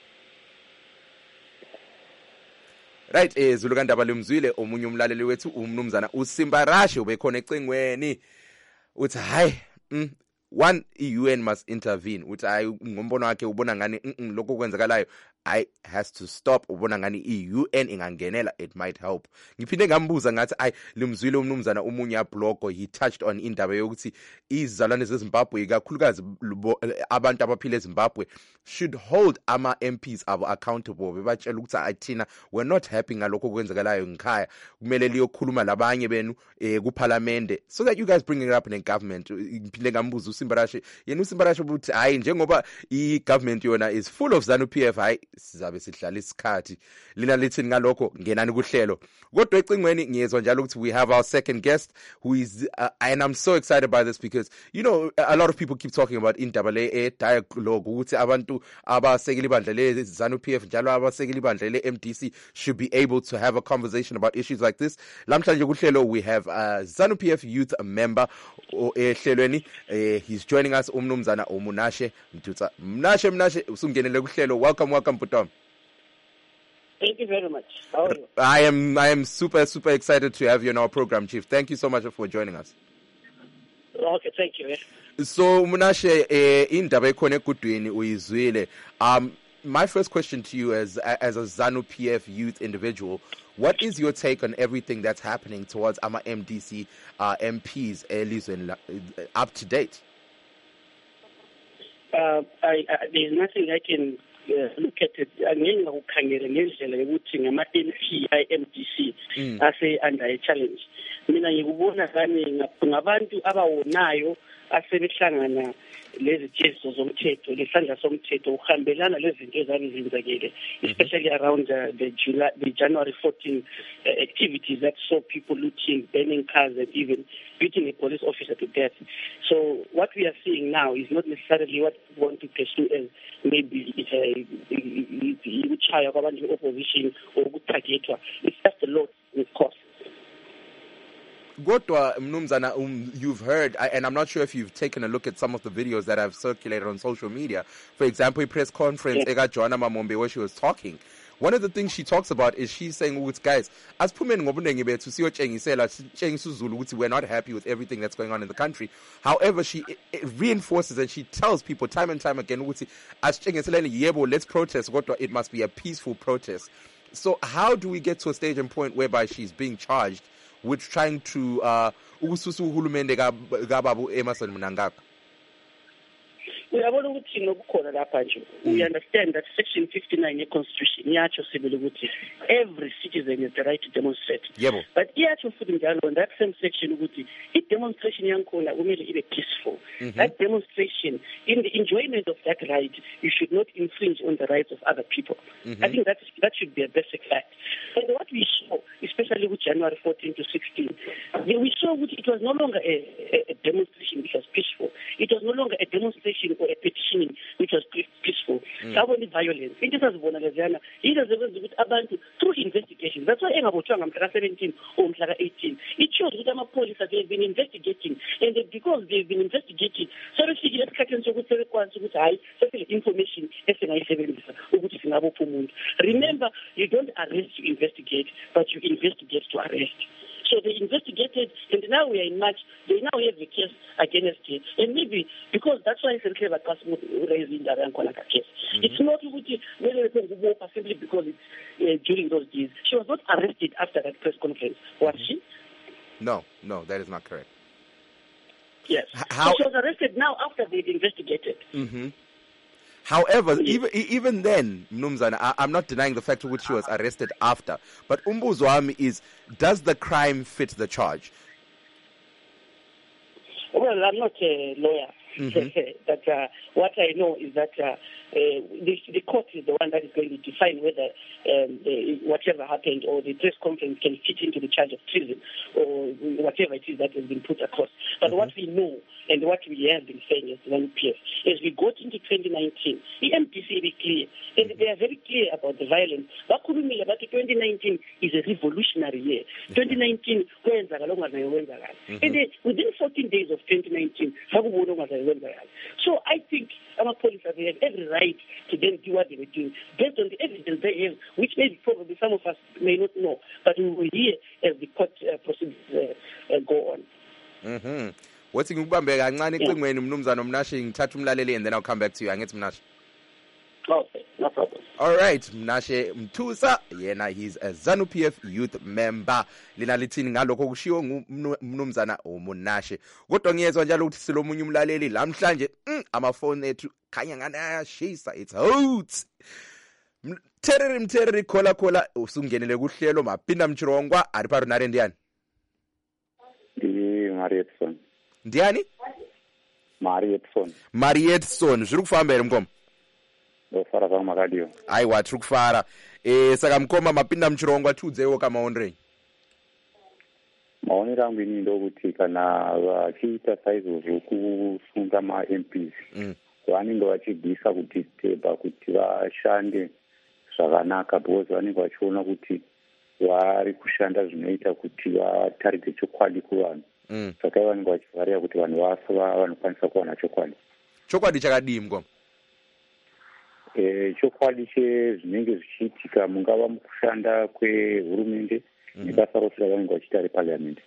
Right, Zulukandaba lemzwile omunye umlaleli wethu umnumzana uSimba Rashe ubekhona ecengweni uthi hayi one UN must intervene uthi hayi ngombono wakhe ubona ngani lokho kwenzakalayo has to stop. Ubona ngani UN ingangenela, it might help. Ngiphinde ngambuza ngathi limzwile umnumzana umunye blog he touched on indaba yokuthi izizalwane zeZimbabwe kakhulukazi abantu abaphila eZimbabwe should hold ama MPs abo accountable. Bebatshela ukuthi athina we're not happy ngalokho kwenzakalayo ngikhaya, kumele liyokhuluma labanye benu kuparliament so that you guys bring it up in the government. Ngiphinde ngambuza uSimba Rashe, yena uSimba Rashe ukuthi hayi njengoba igovernment yona is full of ZANU-PF, hayi sizabe sidlala isikhathi lina lithini ngalokho ngenani kuhlelo kodwa ecingweni ngiyezwa njalo ukuthi we have our second guest who is and I'm so excited by this because you know a lot of people keep talking about indaba le dialogue ukuthi abantu abasekeli ibandla le ZANU-PF njalo abasekeli ibandla le MDC should be able to have a conversation about issues like this. Lamhlanje kuhlelo we have a ZANU-PF youth member ehlelweni he's joining us umnumzana uMunashe Mtutsa. Mnashe usungenele kuhlelo. Welcome Putom. Thank you very much. How are you? I am super excited to have you on our program, Chief. Thank you so much for joining us. Okay, thank you. So Munashe indaba ekhona egudwini uyizwile. My first question to you as a ZANU-PF youth individual, what is your take on everything that's happening towards our MDC MPs elizweni up to date? There's nothing I can look at it. Angeke ukukhangela ngendlela yokuthi ngama-MP i-MDC ase under a challenge. Mina ngikubona kanye ngabantu abawonayo asebehlangana lezi jezo zomthetho lesandla somthetho uhambelana lezinto ezabe zenzekile especially around the January 14 activities that saw people looting, burning cars and even beating a police officer to death. So what we are seeing now is not necessarily what we want to pursue as maybe ukuchaya kwabantu opposition or ukutargetwa. It's just a lot with cost. Godwa Mnumzana, you've heard, and I'm not sure if you've taken a look at some of the videos that have circulated on social media. For example, a press conference, Ega Joanna Mamombe, where she was talking. One of the things she talks about is she's saying, guys, as we're not happy with everything that's going on in the country. However, she reinforces and she tells people time and time again, let's protest, it must be a peaceful protest. So how do we get to a stage and point whereby she's being charged with trying to ukususa uhulumende kaBabu Emmerson Mnangagwa? We understand that Section 59 in the Constitution, every citizen has the right to demonstrate. Yebo. But on that same section, demonstration is peaceful. That demonstration, in the enjoyment of that right, you should not infringe on the rights of other people. I think that should be a basic fact. And what we saw, especially with January 14 to 16, we saw it was no longer a demonstration which was peaceful. It was no longer a demonstration or a petitioning which was peaceful. Only violence. It is through investigation. That's why 17 or 18. It shows that police have been investigating, and because they've been investigating, so information. Remember, you don't arrest to investigate, but you investigate to arrest. So they investigated, and now we are in March. They now have a case against it, and maybe because that's why it's a raising the Rankolaka case. It's not simply because it's during those days. She was not arrested after that press conference, was she? No, that is not correct. Yes. So she was arrested now after they'd investigated. However, even then, Mnumzana, I'm not denying the fact to which she was arrested after. But umbuzo wami is, does the crime fit the charge? Well, I'm not a lawyer. But what I know is that the court is the one that is going to define whether whatever happened or the press conference can fit into the charge of treason or whatever it is that has been put across. But what we know and what we have been saying as ZANU-PF, as we got into 2019, the MDC is clear, and they are very clear about the violence. But 2019 is a revolutionary year. 2019, and within 14 days of 2019, so I think our police have every right to then do what they were doing based on the evidence they have, which maybe probably some of us may not know, but we will hear as the court proceedings go on. What's ngikubambe kancane ecingweni Mnumzana Mnashe ngithatha umlaleli and then I'll come back to you. Angithi Mnashe. Okay, no problem. All right, Mnashe Mtusa, yena he's a ZANU-PF youth member. Lina lithini ngalokho kushiwo ngumnumzana uMunashe. Kodwa ngiyezwa njalo ukuthi silomunye umlaleli lamhlanje amafoni ethu khanya ngani ayashisa. It's hot. Mtereri khola usungenele kuhlelo mapinda mchirongwa ari paro narendiani. Marietson. Ndiani? Marietson. Zviri kufamba here mkomo? ndofara zvangu makadiwa. Aiwa tiri kufara. Saka mukoma mapinda muchirongwa tiudzewo kamaonero. Maonero angu ini ndokuti kana vachiita saizvozvo kusunga ma-MPs vanenge vachibvisa kuti steba kuti vashande zvakanaka because vanenge vachiona kuti vari kushanda zvinoita kuti vataridze chokwadi kuvanhu. Saka vanenge vachivharira kuti vanhu vafa vanokwanisa kuwana chokwadi. Chokwadi chakadii mukoma? Chokwadi chezvinenge zvichiitika mungava mukushanda kwehurumende nebasa rose ravanenge vachiita repariamendi.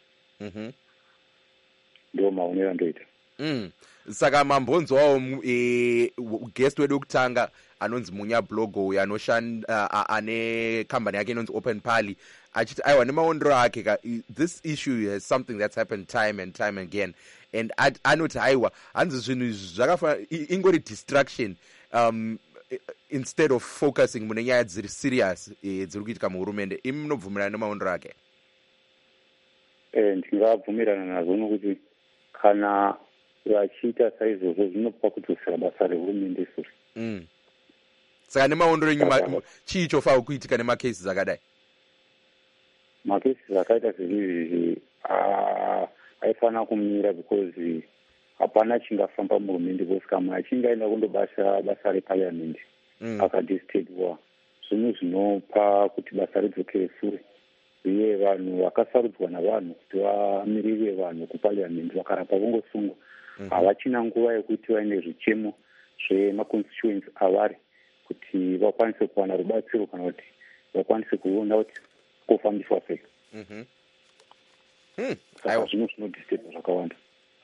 Ndo maonero andoita. Saka mambonzo wawo guest wedu wekutanga anonzi Munya Blogo uyo anoshanda ane company yake inonzi Open Pali achiti aiwa nemaonero ake this issue is something that's happened time and time again and anoti aiwa hanzi zvinhu zvakafanana ingori distraction instead of focusing mune nyaya dziri serious dziri kuitika muhurumende. Imi munobvumirana nemaonero ake? Ndingabvumirana nazvo nokuti kana vachiita saizvozvo zvinopa kudzosera basa rehurumende sure. Saka nemaonero enyu chii chofanira kuitika nemacases akadai? Macases akaita sezvizvi aifanira kumira because hapana chingafamba muhurumende because kamwe achinge aenda kundobasa basa repariamendi akadisturbiwa zvinhu zvinopa kuti basa ridzokere sure. Uye vanhu vakasarudzwa navanhu kuti vamirire vanhu kupariamendi vakarapa vongosungwa havachina nguva yekuti vaine zvichemo zvemaconstituency avari kuti vakwanise kuwana rubatsiro kana kuti vakwanise kuona kuti kufambiswa sei. Saka zvino zvinodisturba zvakawanda.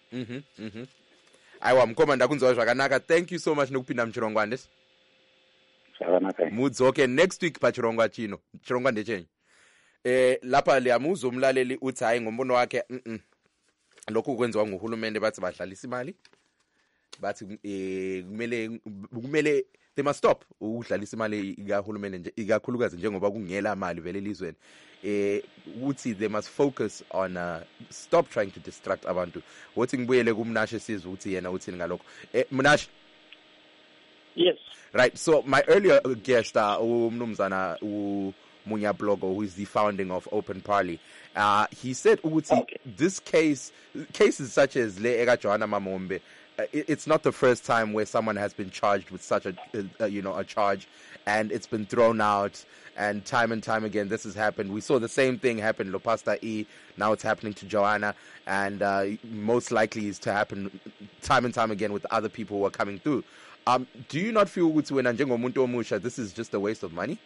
Aiwa mukoma ndakunzwa zvakanaka. Thank you so much nekupinda muchirongwa ndesi. Zvakanaka. Mudzoke next week pachirongwa chino. Chirongwa ndechenyu. Lapha liyamuzo umlaleli uthi hayi ngombono wakhe lokhu kwenziwa nguhulumende bathi badlalisa imali bathi kumele they must stop ukudlalisa imali ikahulumende nje ikakhulukazi njengoba kungela mali vele elizweni. Uthi they must focus on stop trying to distract abantu. Wothi ngibuyele kumNashe sizwe uthi yena uthini ngalokho. Mnashe? Yes. Right, so my earlier guest umnumzana Munya Blogo, who is the founding of Open Party, he said, this cases such as Le Ega Johanna Mamombe, it's not the first time where someone has been charged with such a charge, and it's been thrown out, and time again this has happened. We saw the same thing happen Lopasta E, now it's happening to Johanna, and most likely is to happen time and time again with other people who are coming through. Do you not feel this is just a waste of money?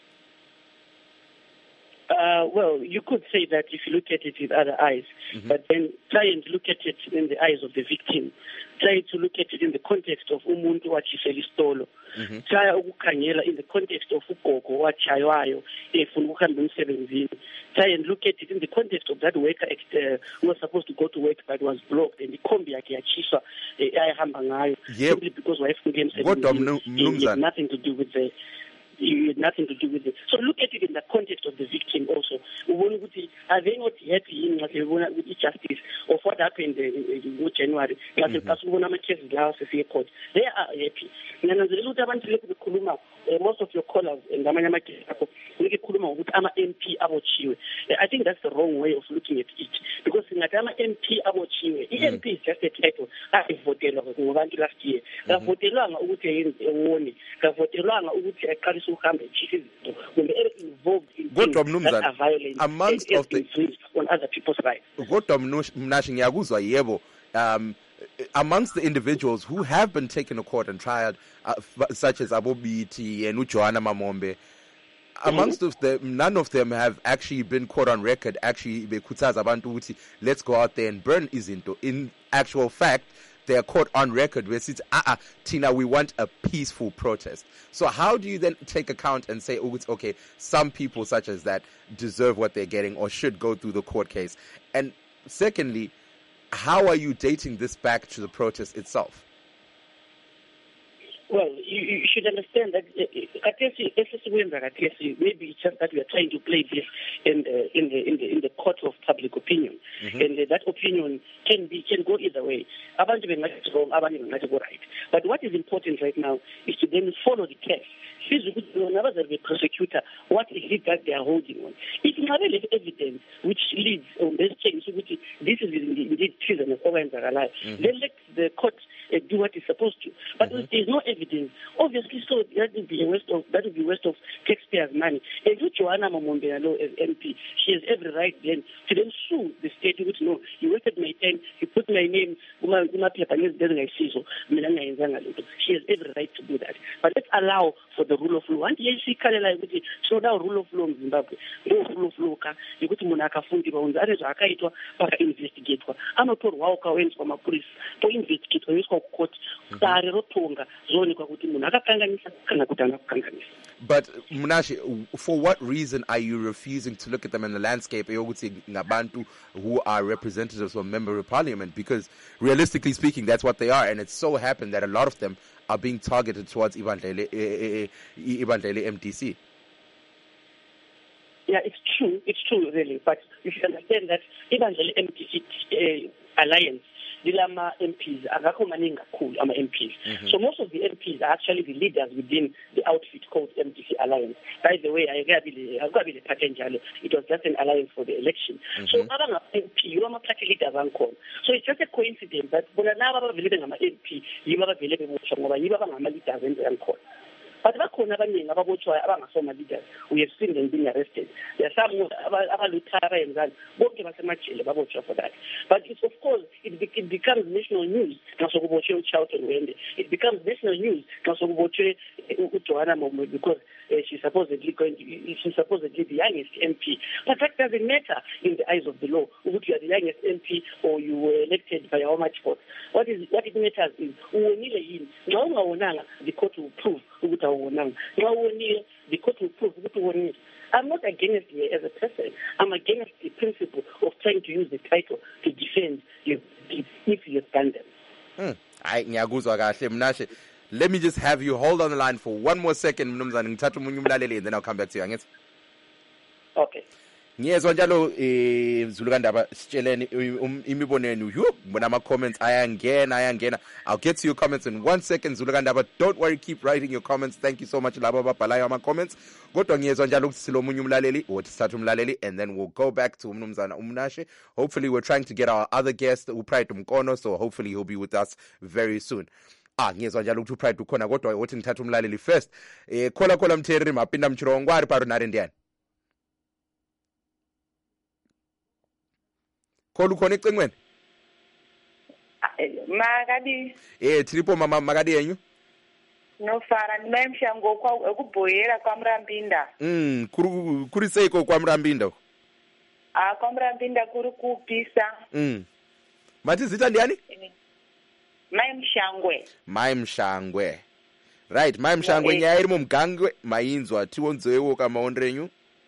Well, you could say that if you look at it with other eyes, but then try and look at it in the eyes of the victim. Try to look at it in the context of umuntu wachiselistolo. Try ukukhangela in the context of ugogo wachaywayo efuna ukuhamba emsebenzini. Try and look at it in the context of that worker who was supposed to go to work but was blocked and ikhombi yakhe yachiswa ayahamba ngayo simply because wayefuna emsebenzini. It had nothing to do with the nothing to do with it. So look at it in the context of the victim also. Are they not happy in with justice of what happened in January? They are happy. Most of your callers and MP I think that's the wrong way of looking at it. Because MP EMP is just a title. I voted last year. I voted involved in things that are violent amongst of the on other people's rights. Amongst the individuals who have been taken to court and tried, such as Abobiti and Johanna Mamombe, amongst of them, none of them have actually been caught on record. Actually, let's go out there and burn Izinto. In actual fact, they are caught on record where it says, Tina, we want a peaceful protest. So how do you then take account and say, okay, some people such as that deserve what they're getting or should go through the court case? And secondly, how are you dating this back to the protest itself? Well, you should understand that maybe it's just that we are trying to play this in the court of public opinion, and that opinion can go either way. Abantu bengathi wrong, abanye bengathi go right. But what is important right now is to then follow the case. Whenever there is a prosecutor, what is it that they are holding on? If you have evidence which leads on this change, this is indeed treason, then let the court do what it's supposed to. But if there is no evidence, obviously, so that would be a waste of taxpayers' money. And if Joanna Mamombe as MP, she has every right then to then sue the state. No, you wasted my time, you put my name, she has every right to do that. But let's allow for the rule of law. And yes, so now rule of law in Zimbabwe, no rule of law, you go to Monaka Fundi, investigate. I'm not told how went from a police to investigate court. But Munashe, for what reason are you refusing to look at them in the landscape who are representatives of member of parliament? Because realistically speaking, that's what they are, and it's so happened that a lot of them are being targeted towards Ibandlele MTC. Yeah, it's true really, but you should understand that Ibandlele MTC alliance, Dilama MPs, MPs. So most of the MPs are actually the leaders within the outfit called MTC Alliance. By the way, it was just an alliance for the election. So MP, you are party leaders. So it's just a coincidence that MP, you are leaders. But we have seen them being arrested. There are some for that. But it's, of course, it becomes national news. It becomes national news because she's supposedly the youngest MP. But that doesn't matter in the eyes of the law. Whether you are the youngest MP or you were elected by how much vote. What it matters is the court will prove. The court will prove. I'm not against you as a person. I'm against the principle of trying to use the title to defend you if you've done them. Let me just have you hold on the line for one more second, and then I'll come back to you. Okay. Ngiyezwa njalo Zulukandaba sitsheleni imibono yenu bona ama comments ayangena. I'll get to your comments in 1 second. Zulukandaba, don't worry, keep writing your comments. Thank you so much laba ababhalayo ama comments. Kodwa ngiyezwa njalo ukuthi silomunye umlaleli wothatha umlaleli, and then we'll go back to umnumzana Munashe. Hopefully we're trying to get our other guest uPride Mkono, so hopefully he'll be with us very soon. Ngiyezwa njalo ukuthi uPride ukhona kodwa wothi ngithatha umlaleli first. Khola mtheri mapinda mchirongwa ari paro narendiani. Kholu khona ecingweni makadi tiripo mama makadi yenyu nofara ndimemshango kwekubhoyera kwaMurambinda kuri seiko kwaMurambinda kwaMurambinda kuri kupisa mati zita ndiani Mai Mshangwe right Mai Mshangwe nyaya iri mumugangwe mainzwa tionzewo kamaonderenyu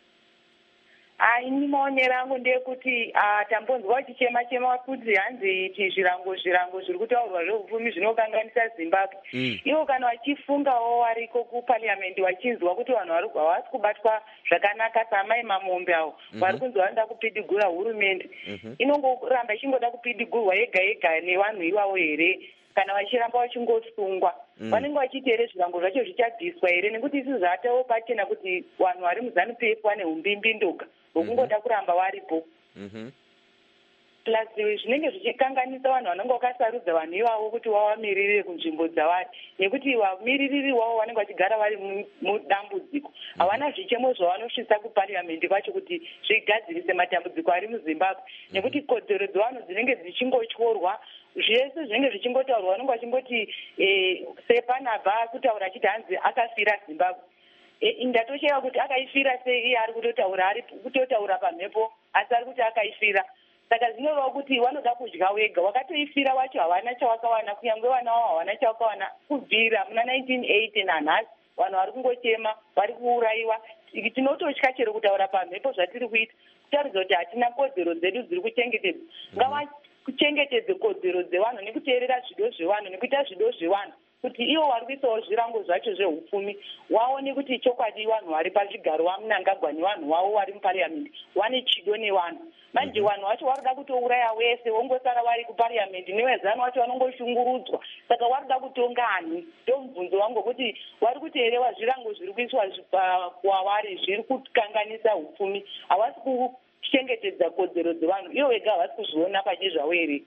Maonero angu ndeyekuti tambonzwa chichema kuti hanzi iti zvirango zviri kutaurwa zveupfumi zvinokanganisa Zimbabwe. Ivo kana vachifungawo variko kuparliament vachinzwa kuti vanhu havasi kubatwa zvakanaka saamai Mamombe avo vari kunzi vanoda kupidigura hurumende. Inongoramba ichingoda kupidigurwa yega nevanhu ivavo here kana vachiramba vachingosungwa. Vanenge vachiti here zvirango zvacho zvichadhiswa here nekuti isi zvatawo pachena kuti vanhu vari muZANU-PF vane umbimbi ndoga vokungoda kuramba varipo. Plus zvinenge zvichikanganisa vanhu vanenge vakasarudza vanhu ivavo kuti vavamirire kunzvimbo dzavari nekuti vamiririri vavo vanenge vachigara vari mudambudziko. Havana zvichemo zvavanosvitsa kuparliament kwacho kuti zvigadzirise matambudziko ari muZimbabwe nekuti kodzero dzevanhu dzinenge dzichingotyorwa zvese zvinenge zvichingotaurwa vanenge vachingoti sepanabva kutaura achiti hanzi akafira Zimbabwe. Ndatosheka kuti akaifira sei iye ari kutotaura pamhepo asi ari kuti akaifira. Saka zvinoreva kuti vanoda kudya wega. Wakatoifira wacho havana chawakawana, kunyange vana wavo havana chawakawana kubvira muna 1980 nanhasi vanhu vari kungochema vari kuurayiwa. Tinototya chero kutaura pamhepo zvatiri kuita kutaridza kuti hatina kodzero dzedu dziri kuchengetedzwa. Ngavakuchengetedze kodzero dzevanhu nekuteerera zvido zvevanhu nekuita zvido zvevanhu kuti ivo vari kuisawo zvirango zvacho zveupfumi waone kuti chokwadi vanhu vari pazvigaro vamunangagwa nevanhu vavo vari mupariamendi vane chido nevanhu manje vanhu vacho vari kuda kutouraya wese wongosara vari kupariamendi nevezano vacho vanongoshungurudzwa saka vari kuda kutongani ndo mubvunzo wangu wekuti vari kuteerewa zvirango zviri kuiswa kwavari zviri kukanganisa upfumi havasi kuchengetedza kodzero dzevanhu ivo vega havasi kuzviona pache zvavo here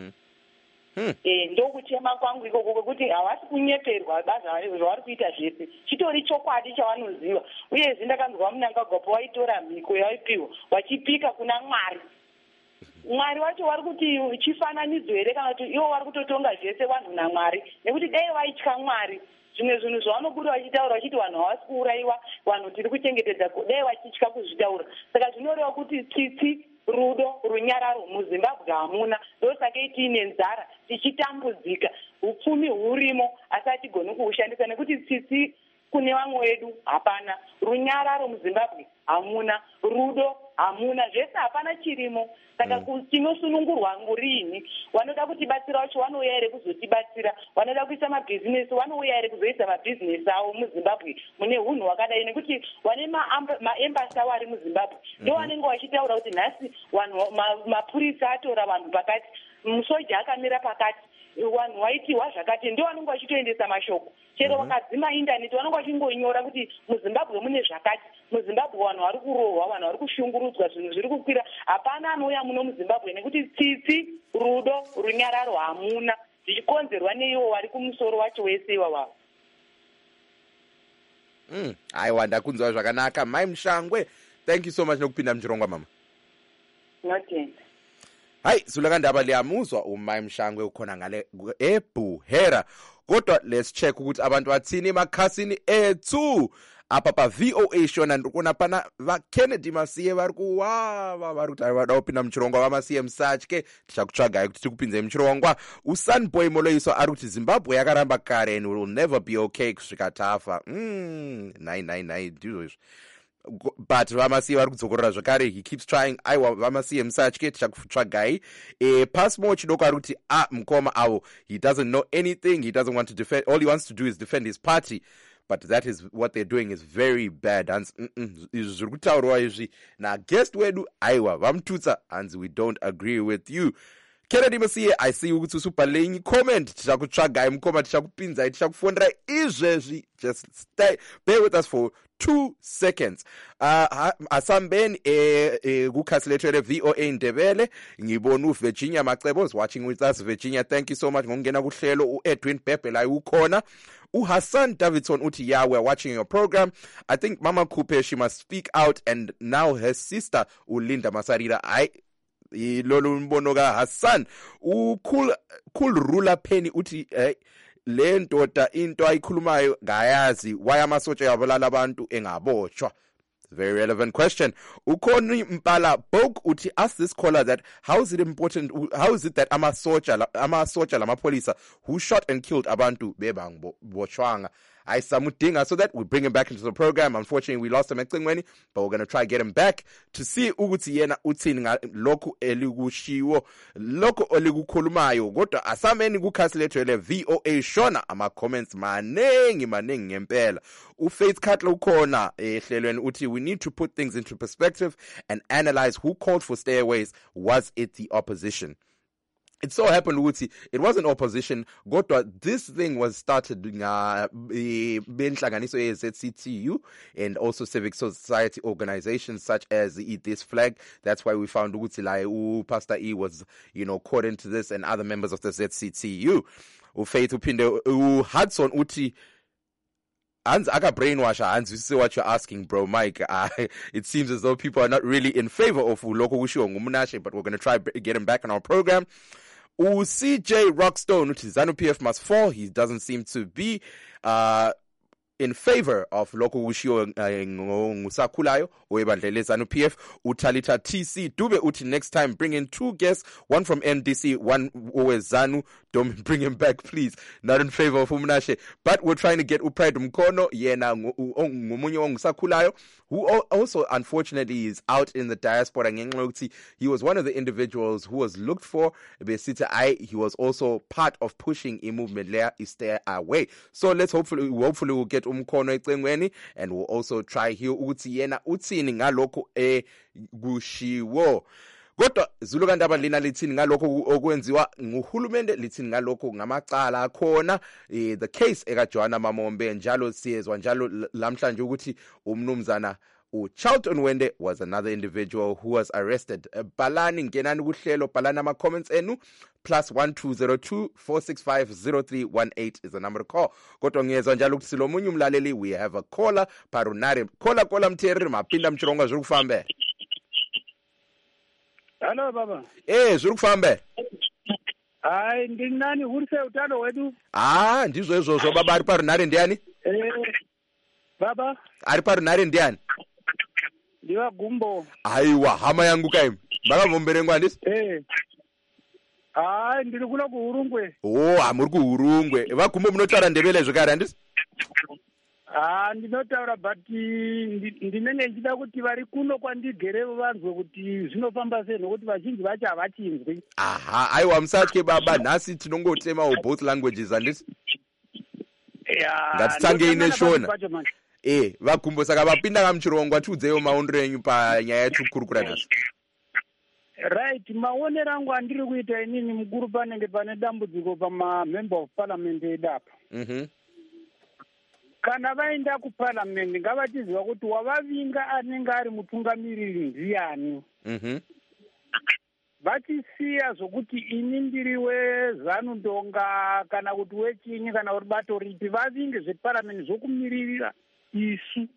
ndokuchema kwangu ikoko kwekuti havasi kunyeperwa basa zvavari kuita zvese chitori chokwadi chavanoziva uyezve ndakanzwa munangagwa pawaitora mhiko yavaipiwa vachipika kuna mwari mwari wacho vari kuti chifananidzo here kana kuti ivo vari kutotonga zvese vanhu namwari nekuti dai vaitya mwari zvimwe zvinhu zvavanobuda vachitaura vachiti vanhu havasi kuurayiwa vanhu tiri kuchengetedza dai vachitya kuzvitaura saka zvinoreva kuti tsitsi rudo runyararo muzimbabwe hamuna ndosakei tiine nzara tichitambudzika upfumi hurimo asi hatigoni kuhushandisa nekuti tsitsi kune vamwe vedu hapana runyararo muzimbabwe hamuna rudo hamuna zvese hapana chirimo saka tinosunungurwa nguriini vanoda kutibatsira vacho vanouya here kuzotibatsira vanoda kuisa mabhizinesi vanouya here kuzoisa mabhizinesi avo muzimbabwe mune unhu hwakadai nekuti vane maembasi avo ari muzimbabwe ndo vanenge vachitaura kuti nhasi vanhu mapurisa atora vanhu pakati musoja akamira pakati vanhu vaitiwa zvakati ndo vanenge vachitoendesa mashoko chero vakadzima indaneti vanenge vachingonyora kuti muzimbabwe mune zvakati muzimbabwe vanhu vari kurohwa vanhu vari kushungurudzwa zvinhu zviri kukwira hapana anouya muno muzimbabwe nekuti tsitsi rudo runyararo hamuna zvichikonzerwa neivo vari kumusoro wacho wese ivavavo aiwa ndakunzwa zvakanaka mai Mushangwe, thank you so much nokupinda muchirongwa mama. Notenda. Hayi zulakandaba liyamuzwa umai Mushangwe ukhona ngale eBuhera. Kodwa let's check ukuthi abantu bathini emakhasini ethu apa pa VOA show ndikona pana va Kennedy Masiye vari kuwava vari kuti vada kupinda muchirongwa vamasiye Msachi ke tichakutsvagai kuti tikupinze muchirongwa. Usunboy Moloyiso ari kuti Zimbabwe yakaramba kare and will never be okay kusvika tafa. Nai ndizvo izvo. But vamasiye vari kudzokorera zvakare, he keeps trying. Aiwa vamasiye Msachi ke tichakutsvagai. Pasmo chidoko ari kuti mukoma avo, he doesn't know anything, he doesn't want to defend, all he wants to do is defend his party. But that is what they're doing is very bad. And zviri kutaurwa izvi na guest wedu aiwa vamututsa and we don't agree with you. Kennedy Masiye, I see ukuthi usubhaleni comment, tichakutsvagai mukoma, tichakupinzai, tichakufondera izvezvi. Just stay, bear with us for 2 seconds. Asambeni kukhasi lethu le VOA Ndebele ngibona uVirginia Macebo is watching with us. Virginia, thank you so much ngokungena kuhlelo. uEdwin Bebe la ukhona. Hassan Davidson uthi, yeah, we're watching your program. I think Mama Kupe, she must speak out, and now her sister Ulinda Masarira lolu mbono ka Hassan. Cool ruler Penny uthi le ndoda into ayikhulumayo ngayazi why amasotsha yabalala abantu engabotshwa. Very relevant question. Ukoni Mpala Bok uti ask this caller that how is it that amasotsha lamapolisa who shot and killed abantu bebang bochwanga Samudinga, so that we bring him back into the program. Unfortunately, we lost him at Tingweni, but we're going to try to get him back to see ukuthi yena uthini lokho elikushiwo lokho elikukhulumayo. Kodwa asameni kukhasi lethu le VOA shona ama comments manengi ngempela. Faith Cutler ukhona ehlelweni uthi we need to put things into perspective and analyze who called for stayaways. Was it the opposition? It so happened, Uti, it wasn't opposition. This thing was started benhlanganiso ZCTU and also civic society organizations such as Eat This Flag. That's why we found Uti Pastor E was, caught into this, and other members of the ZCTU. Faith upinde Hudson Uti. Hans aka brainwash Hans, you see what you're asking, bro Mike. It seems as though people are not really in favor of Uloko Ushiwo Ngumunashe, but we're going to try to get him back on our program. CJ Rockstone, which is ZANU-PF must fall. He doesn't seem to be in favor of lokho kushiwo ngusakhulayo owebandla ZANU-PF. uTalita TC Dube uthi next time bring in 2 guests, one from NDC, one owezanu. Don't bring him back, please. Not in favor of Umnashe. But we're trying to get Upride Mkono, yena ngumunye wangusakhulayo, who also unfortunately is out in the diaspora. He was one of the individuals who was looked for. He was also part of pushing a movement there is stay away. So let's hopefully we'll get Umkono ecengweni, and we'll also try here uthi yena uthini ngalokho kushiwo. Kodwa Zulu Kandaba lina lithini ngalokho okwenziwa nguhulumende, lithini ngalokho ngamacala akhona, the case ekaJohana Mamombe, njalo siyezwa njalo lamhlanje ukuthi umnumzana uCharlton Wende was another individual who was arrested. Balani ngenani kuhlelo, balani ama comments enu, +1202 465 0318 is the number to call. Kodwa ngiyezwa njalo ukuthi silomunye umlaleli, we have a caller Parunare. Caller Mtheri mapinda mchirongo zuri kufambe. Hello baba. Zuri kufambe. Hayi ndinani urise utano wedu? Ndizo ezo baba ari Parunare ndiani? Baba. Ari Parunare ndiani? Ndiwa Gumbo. Aiwa hama yangu kaim. Baba vombere ngwandisi? Ndiri kuna kuHurungwe. Muri kuHurungwe. Vagumbo munotaura Ndebele zvakare handisi? Ndinotaura but ndinenge ndichida kuti vari kuno kwandigere vanzwe kuti zvinofamba sei, nokuti vazhinji vacho havachinzwi. Aiwa musatye baba, nhasi tinongotema both languages handisi? Ngatitangei neshona. Vagumbo saka vapinda kamuchirongo atiudzewo maonero enyu panyaya yatikurukura nazo. Right, maonero angu andiri kuita inini mukuru panenge pane dambudziko pamamember of parliament edapa. Kana vaenda kuparliament ngavachiziva kuti wavavinga anenge ari mutungamiriri ndiani. Vachisiya zvokuti ini ndiri weZANU Ndonga kana kuti wechinyi kana kuti bato ripi, vavinge zveparliament zvokumiririra isu.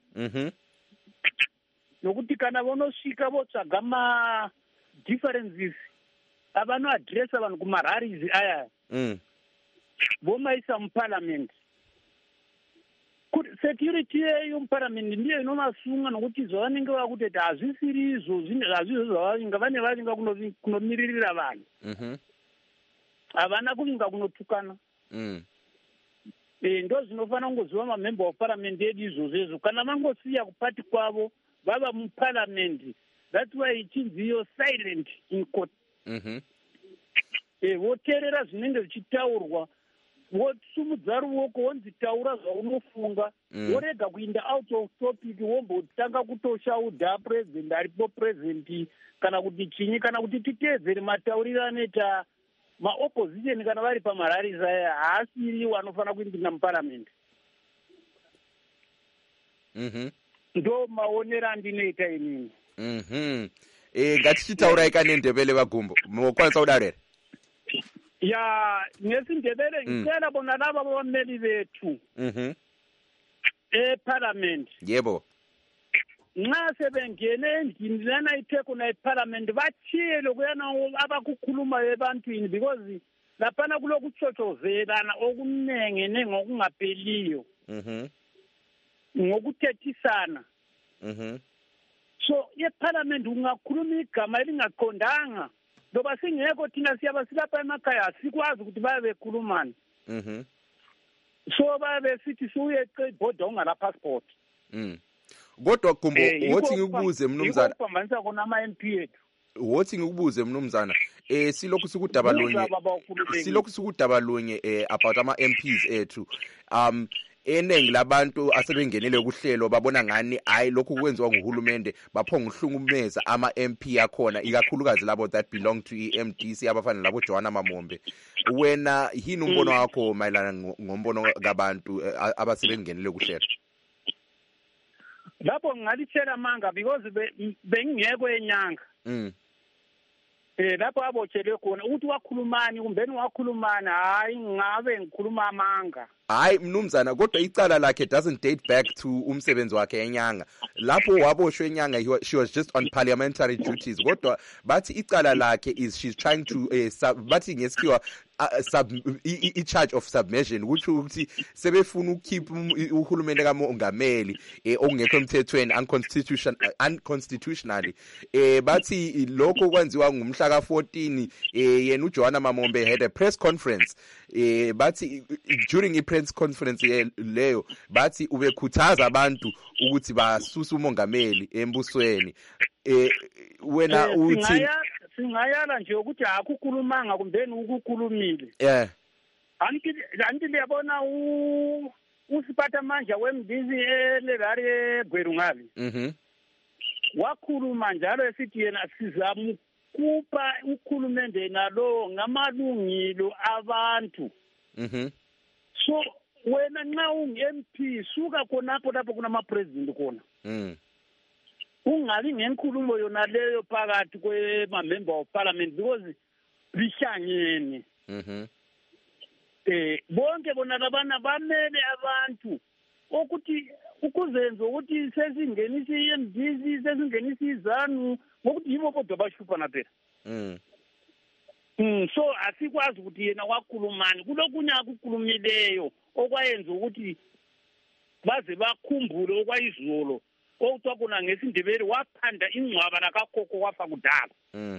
Nokuti kana vonosvika votsvaga ma-differences avanoadresa vanhu kumararizi aya vomaisa muparliament. Security yeyo muparliament ndiyo inomasunga, nokuti zvavanenge vakuti hazvisiri izvo zvavavinga, vane vavinga kunomiririra vanhu. Havana kuvinga kunotukana. Ndo zvinofanira kungoziva mamember of parliament edu izvozvo. Kana vangosiya kupati kwavo vava muparliament, that's why ichinzi iyo silent in court. Voteerera zvinenge zvichitaurwa, vosumudza ruoko wonzi taura zvaunofunga, vorega kuinda out of topic, wombotanga kutoshaudha president aripo present kana kuti chinyi, kana kuti titeedzere matauriro anoita maopposition kana vari pamararisa aya, haasiri wanofanira kuindira muparliament. Ndo maonero andinoita inini. Ngatichitaurai kane Ndebele Vagumbo, mokwanisa kudarera? NesiNdebele ngicela bona laba bameli bethu eparliament. Yebo. Nxa sebengene endlini lana itheko na eparliament bathiyele kuyana abakukhuluma ebantwini, because laphana kulokutshotshozelana okunenge ngokungapheliyo. Ngokuthethisana. So eparliament ungakhuluma igama elingaqondanga, ngoba singekho thina siyaba silapha emakhaya asikwazi ukuthi babe bekhulumana. So babe sithi suye eqebhoda ungala passport. Kodwa Gumbo, wothi ngikubuze mnumzana. Ikuphambanisa kona ama-MP ethu. Wothi ngikubuze mnumzana, silokhu sikudabalunye about ama-MPs ethu. Eningi labantu asebengenele kuhlelo babona ngani lokhu kwenziwa nguhulumende, baphonga uhlungumeza ama-MP akhona, ikakhulukazi labo that belong to i-MDC abafana labo Joanna Mamombe. Wena yini umbono wakho mayelana ngombono kabantu abasebengenele kuhlelo? Lapho ngalitshela manga because bengingekho enyanga. Lapho abotshelwe khona ukuthi wakhulumani kumbeni wakhulumana, hayi ngabe ngikhuluma amanga. hayi mnumzana kodwa icala lakhe doesn't date back to umsebenzi wakhe enyanga lapho waboshwe enyanga she was just on parliamentary duties kodwa bathi icala lakhe is she's trying to bathi ngesikhiwa i-charge of submission kusho ukuthi sebefuna ukukhipha uhulumende kamongameli okungekho emthethweni unconstitutionally bathi lokho kwenziwa ngumhla ka14 yena uJohana Mamombe had a press conference bathi during i-press conference leyo bathi ubekhuthaza abantu ukuthi basusa umongameli embusweni wena uthi singayala nje ukuthi akukhulumanga kumbeni ukukhulumile anti liyabona usiphatha manje wemdizi elelari Gwerungabi wakhuluma njalo esithi yena sizamkhupha ukhulumende nalo ngamalungelo abantu so wena nxa ungu-MP suka khonapho lapho kunama-president khona ungabi ngenkulumo yona leyo phakathi kwema-member of parliament because lihlangene bonke bona labana bamele abantu ukuthi ukuzenza ukuthi sesingenisa i-MDC sesingenisa izanu ngokuthi yibo kodwa bashuphana phela so asikwazi ukuthi yena wakhulumani kulokunye akukhulumileyo okwayenza ukuthi baze bakhumbule okwayizolo okuthiwa kona ngesindebele waphanda ingcwaba lakakhokho wafa kudala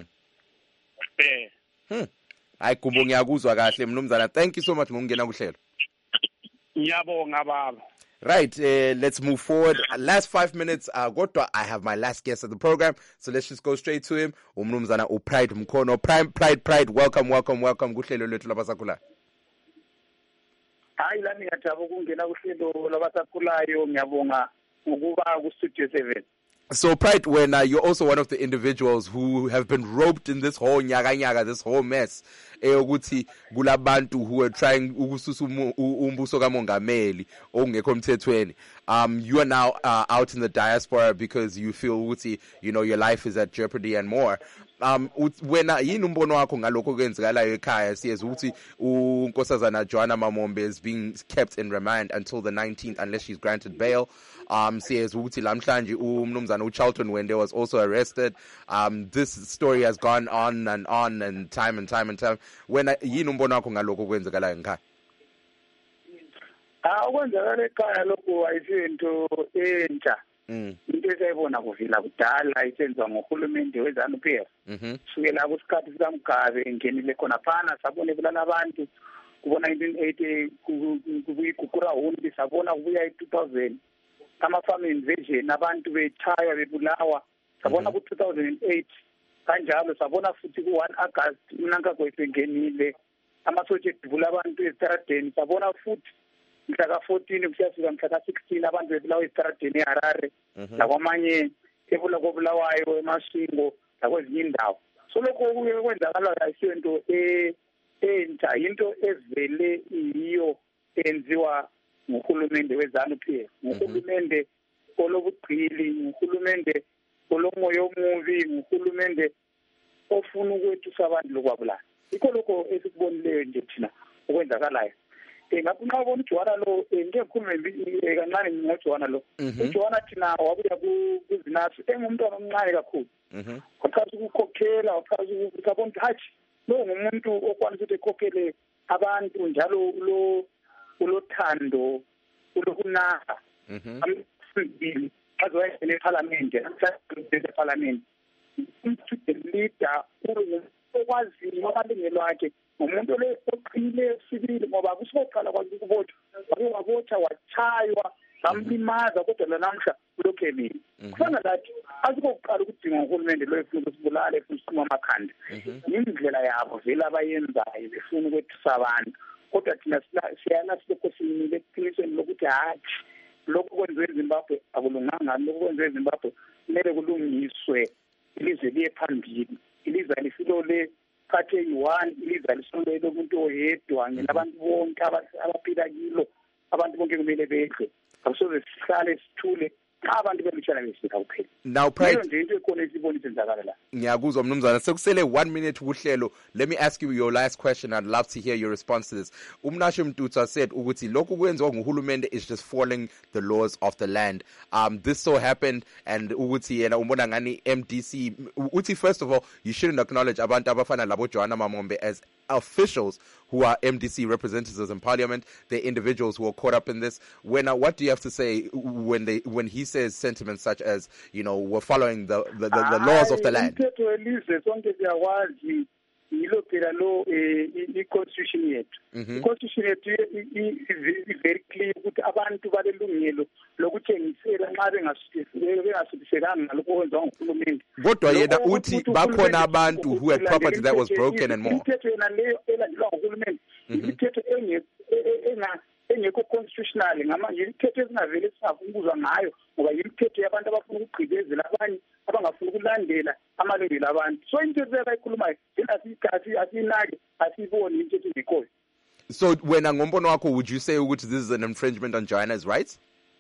hayi Gumbo ngiyakuzwa kahle mnumzana thank you so much ngokungena kuhlelo ngiyabonga baba. Right, let's move forward. Last 5 minutes, Godwa, I have my last guest of the program, so let's just go straight to him. Umnumzana uPride Mkhono. Pride, welcome. Kuhlelo lethu labasakhulayo. Hayi lami ngiyajabula ukungena kuhlelo labasakhulayo ngiyabonga ukuba ku Studio 7. So Pride, when you're also one of the individuals who have been roped in this whole nyaga, this whole mess, ukuthi kulabantu who are trying ukususa umbuso kamongameli ongekho mthethweni. You are now out in the diaspora because you feel ukuthi your life is at jeopardy and more. Wena yini umbono wakho ngalokho kwenzekalayo ekhaya siyeza ukuthi unkosazana Joanna Mamombe is being kept in remand until the 19th unless she's granted bail. Siyeza ukuthi lamhlanje umnumzana uCharlton Wende was also arrested. This story has gone on and time. Wena yini umbono wakho ngalokho kwenzekalayo ekhaya? Okwenzakala ekhaya lokho ayisento entsha. Into esayibona kuvila kudala isenziwa ngohulumende weZANU-PF. Sukela kusikhathi sikaMgabe ngenile khona phana sabona ibulala abantu kubona 1980 kubuyigugura hundi sabona kubuya 2000 ama-farm invasion abantu bechaywa bebulawa sabona ku-2008 kanjalo sabona futhi ku-1 August uNankagwethu engenile amasotsha edubula abantu ezitaradeni sabona futhi mhla ka-14 kusiyafika mhla ka-16 abantu bebulawa ezitaradeni eHarare nakwamanye kobulawayo eMashingo nakwezinye indawo so lokho kuye kwenzakala ayisento entsha into evele iyo enziwa nguhulumende weZANU-PF nguhulumende olobugqili nguhulumende olomoya omubi nguhulumende ofuna ukwethusa abantu lokwabulala ikho lokho esikubonileyo nje thina okwenzakalayo ngapha nxa ubona uJohana lo ngekhulume kancane ngoJohana lo uJohana thina wabuya kuzinathi engumntwana omncane kakhulu waqhaza ukukhokhela waqhaza ukubona ukuthi hathi lo ngumuntu okwanisa ukuthi ekhokhele abantu njalo ulothando ulokunaka amsibili azoyena eParliament eParliament leader okwaziyo amalungelo akhe umuntu le oqhile sibili ngoba kusoqala kwazi ukuvota wabotha wachaywa bamlimaza kodwa lanamhla ulokhu emile kufana lathi asikokuqala ukudinga uhulumende lo efuna ukusibulala efuna ukusima amakhanda indlela yabo vele abayenzayo befuna ukwethusa abantu kodwa thina siyana silokho simile eqinisweni lokuthi hathi lokho kwenziwe eZimbabwe akulunganga lokho kwenziwe eZimbabwe kumele kulungiswe ilizwe liye phambili ilizwe lisilole khathe yi-1 ilizwe lisilole lomuntu oyedwa ngenabantu bonke abaphila kilo abantu bonke kumele bedle akusoze sihlale sithule abantu belushana besika kuphela. Now Pride, nje into ekhona esibonisa enzakala la. Ngiyakuzwa mnumzana, sekusele 1 minute kuhlelo. Let me ask you your last question. I'd love to hear your response to this. Umnashe Mtutsa said ukuthi lokhu kwenziwa nguhulumende is just following the laws of the land. This so happened, and ukuthi yena umbona ngani MDC uthi first of all you shouldn't acknowledge abantu abafana labo Joanna Mamombe as officials who are MDC representatives in parliament. They're individuals who are caught up in this. What do you have to say when he says sentiments such as, you know, we're following the laws of the land? Ilokela lo i-constitution yethu. I-constitution yethu is very clear ukuthi abantu balelungelo lokuthengisela nxa bengasuthisekanga ngalokho okwenziwa nguhulumende. Kodwa yena uthi bakhona abantu who had property that was broken and more. Imithetho yena leyo elandelwa nguhulumende, imithetho engekho constitutional, imithetho ezingavele singafuna ngayo ngoba imithetho yabantu abafuna ukugqibezela abanye abangafuna ukulandela amalungelo abantu. So imithetho ayikhulumayo asinake asiboni imithetho ezikhoyo. So wena ngombono wakho, would you say ukuthi this is an infringement on Joanna's rights?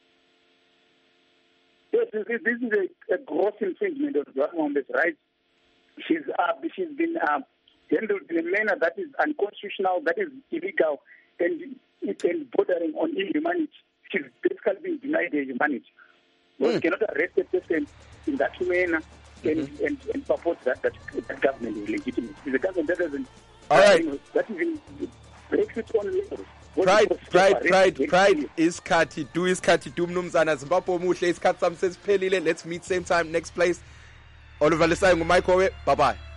Yes, this is a gross infringement of Joanna's rights. She's been handled in a manner that is unconstitutional, that is illegal, and bordering on inhumanity. She's basically been denied her humanity. You cannot arrest a person in that manner and purport that government is legitimate. It's a government that doesn't. All right. That even breaks its own laws. Pride isikhathi du mnumzana Zimbabwe muhle, isikhathi sami sesiphelile. Let's meet same time next place. Oliver Lesai nguMichael, bye bye.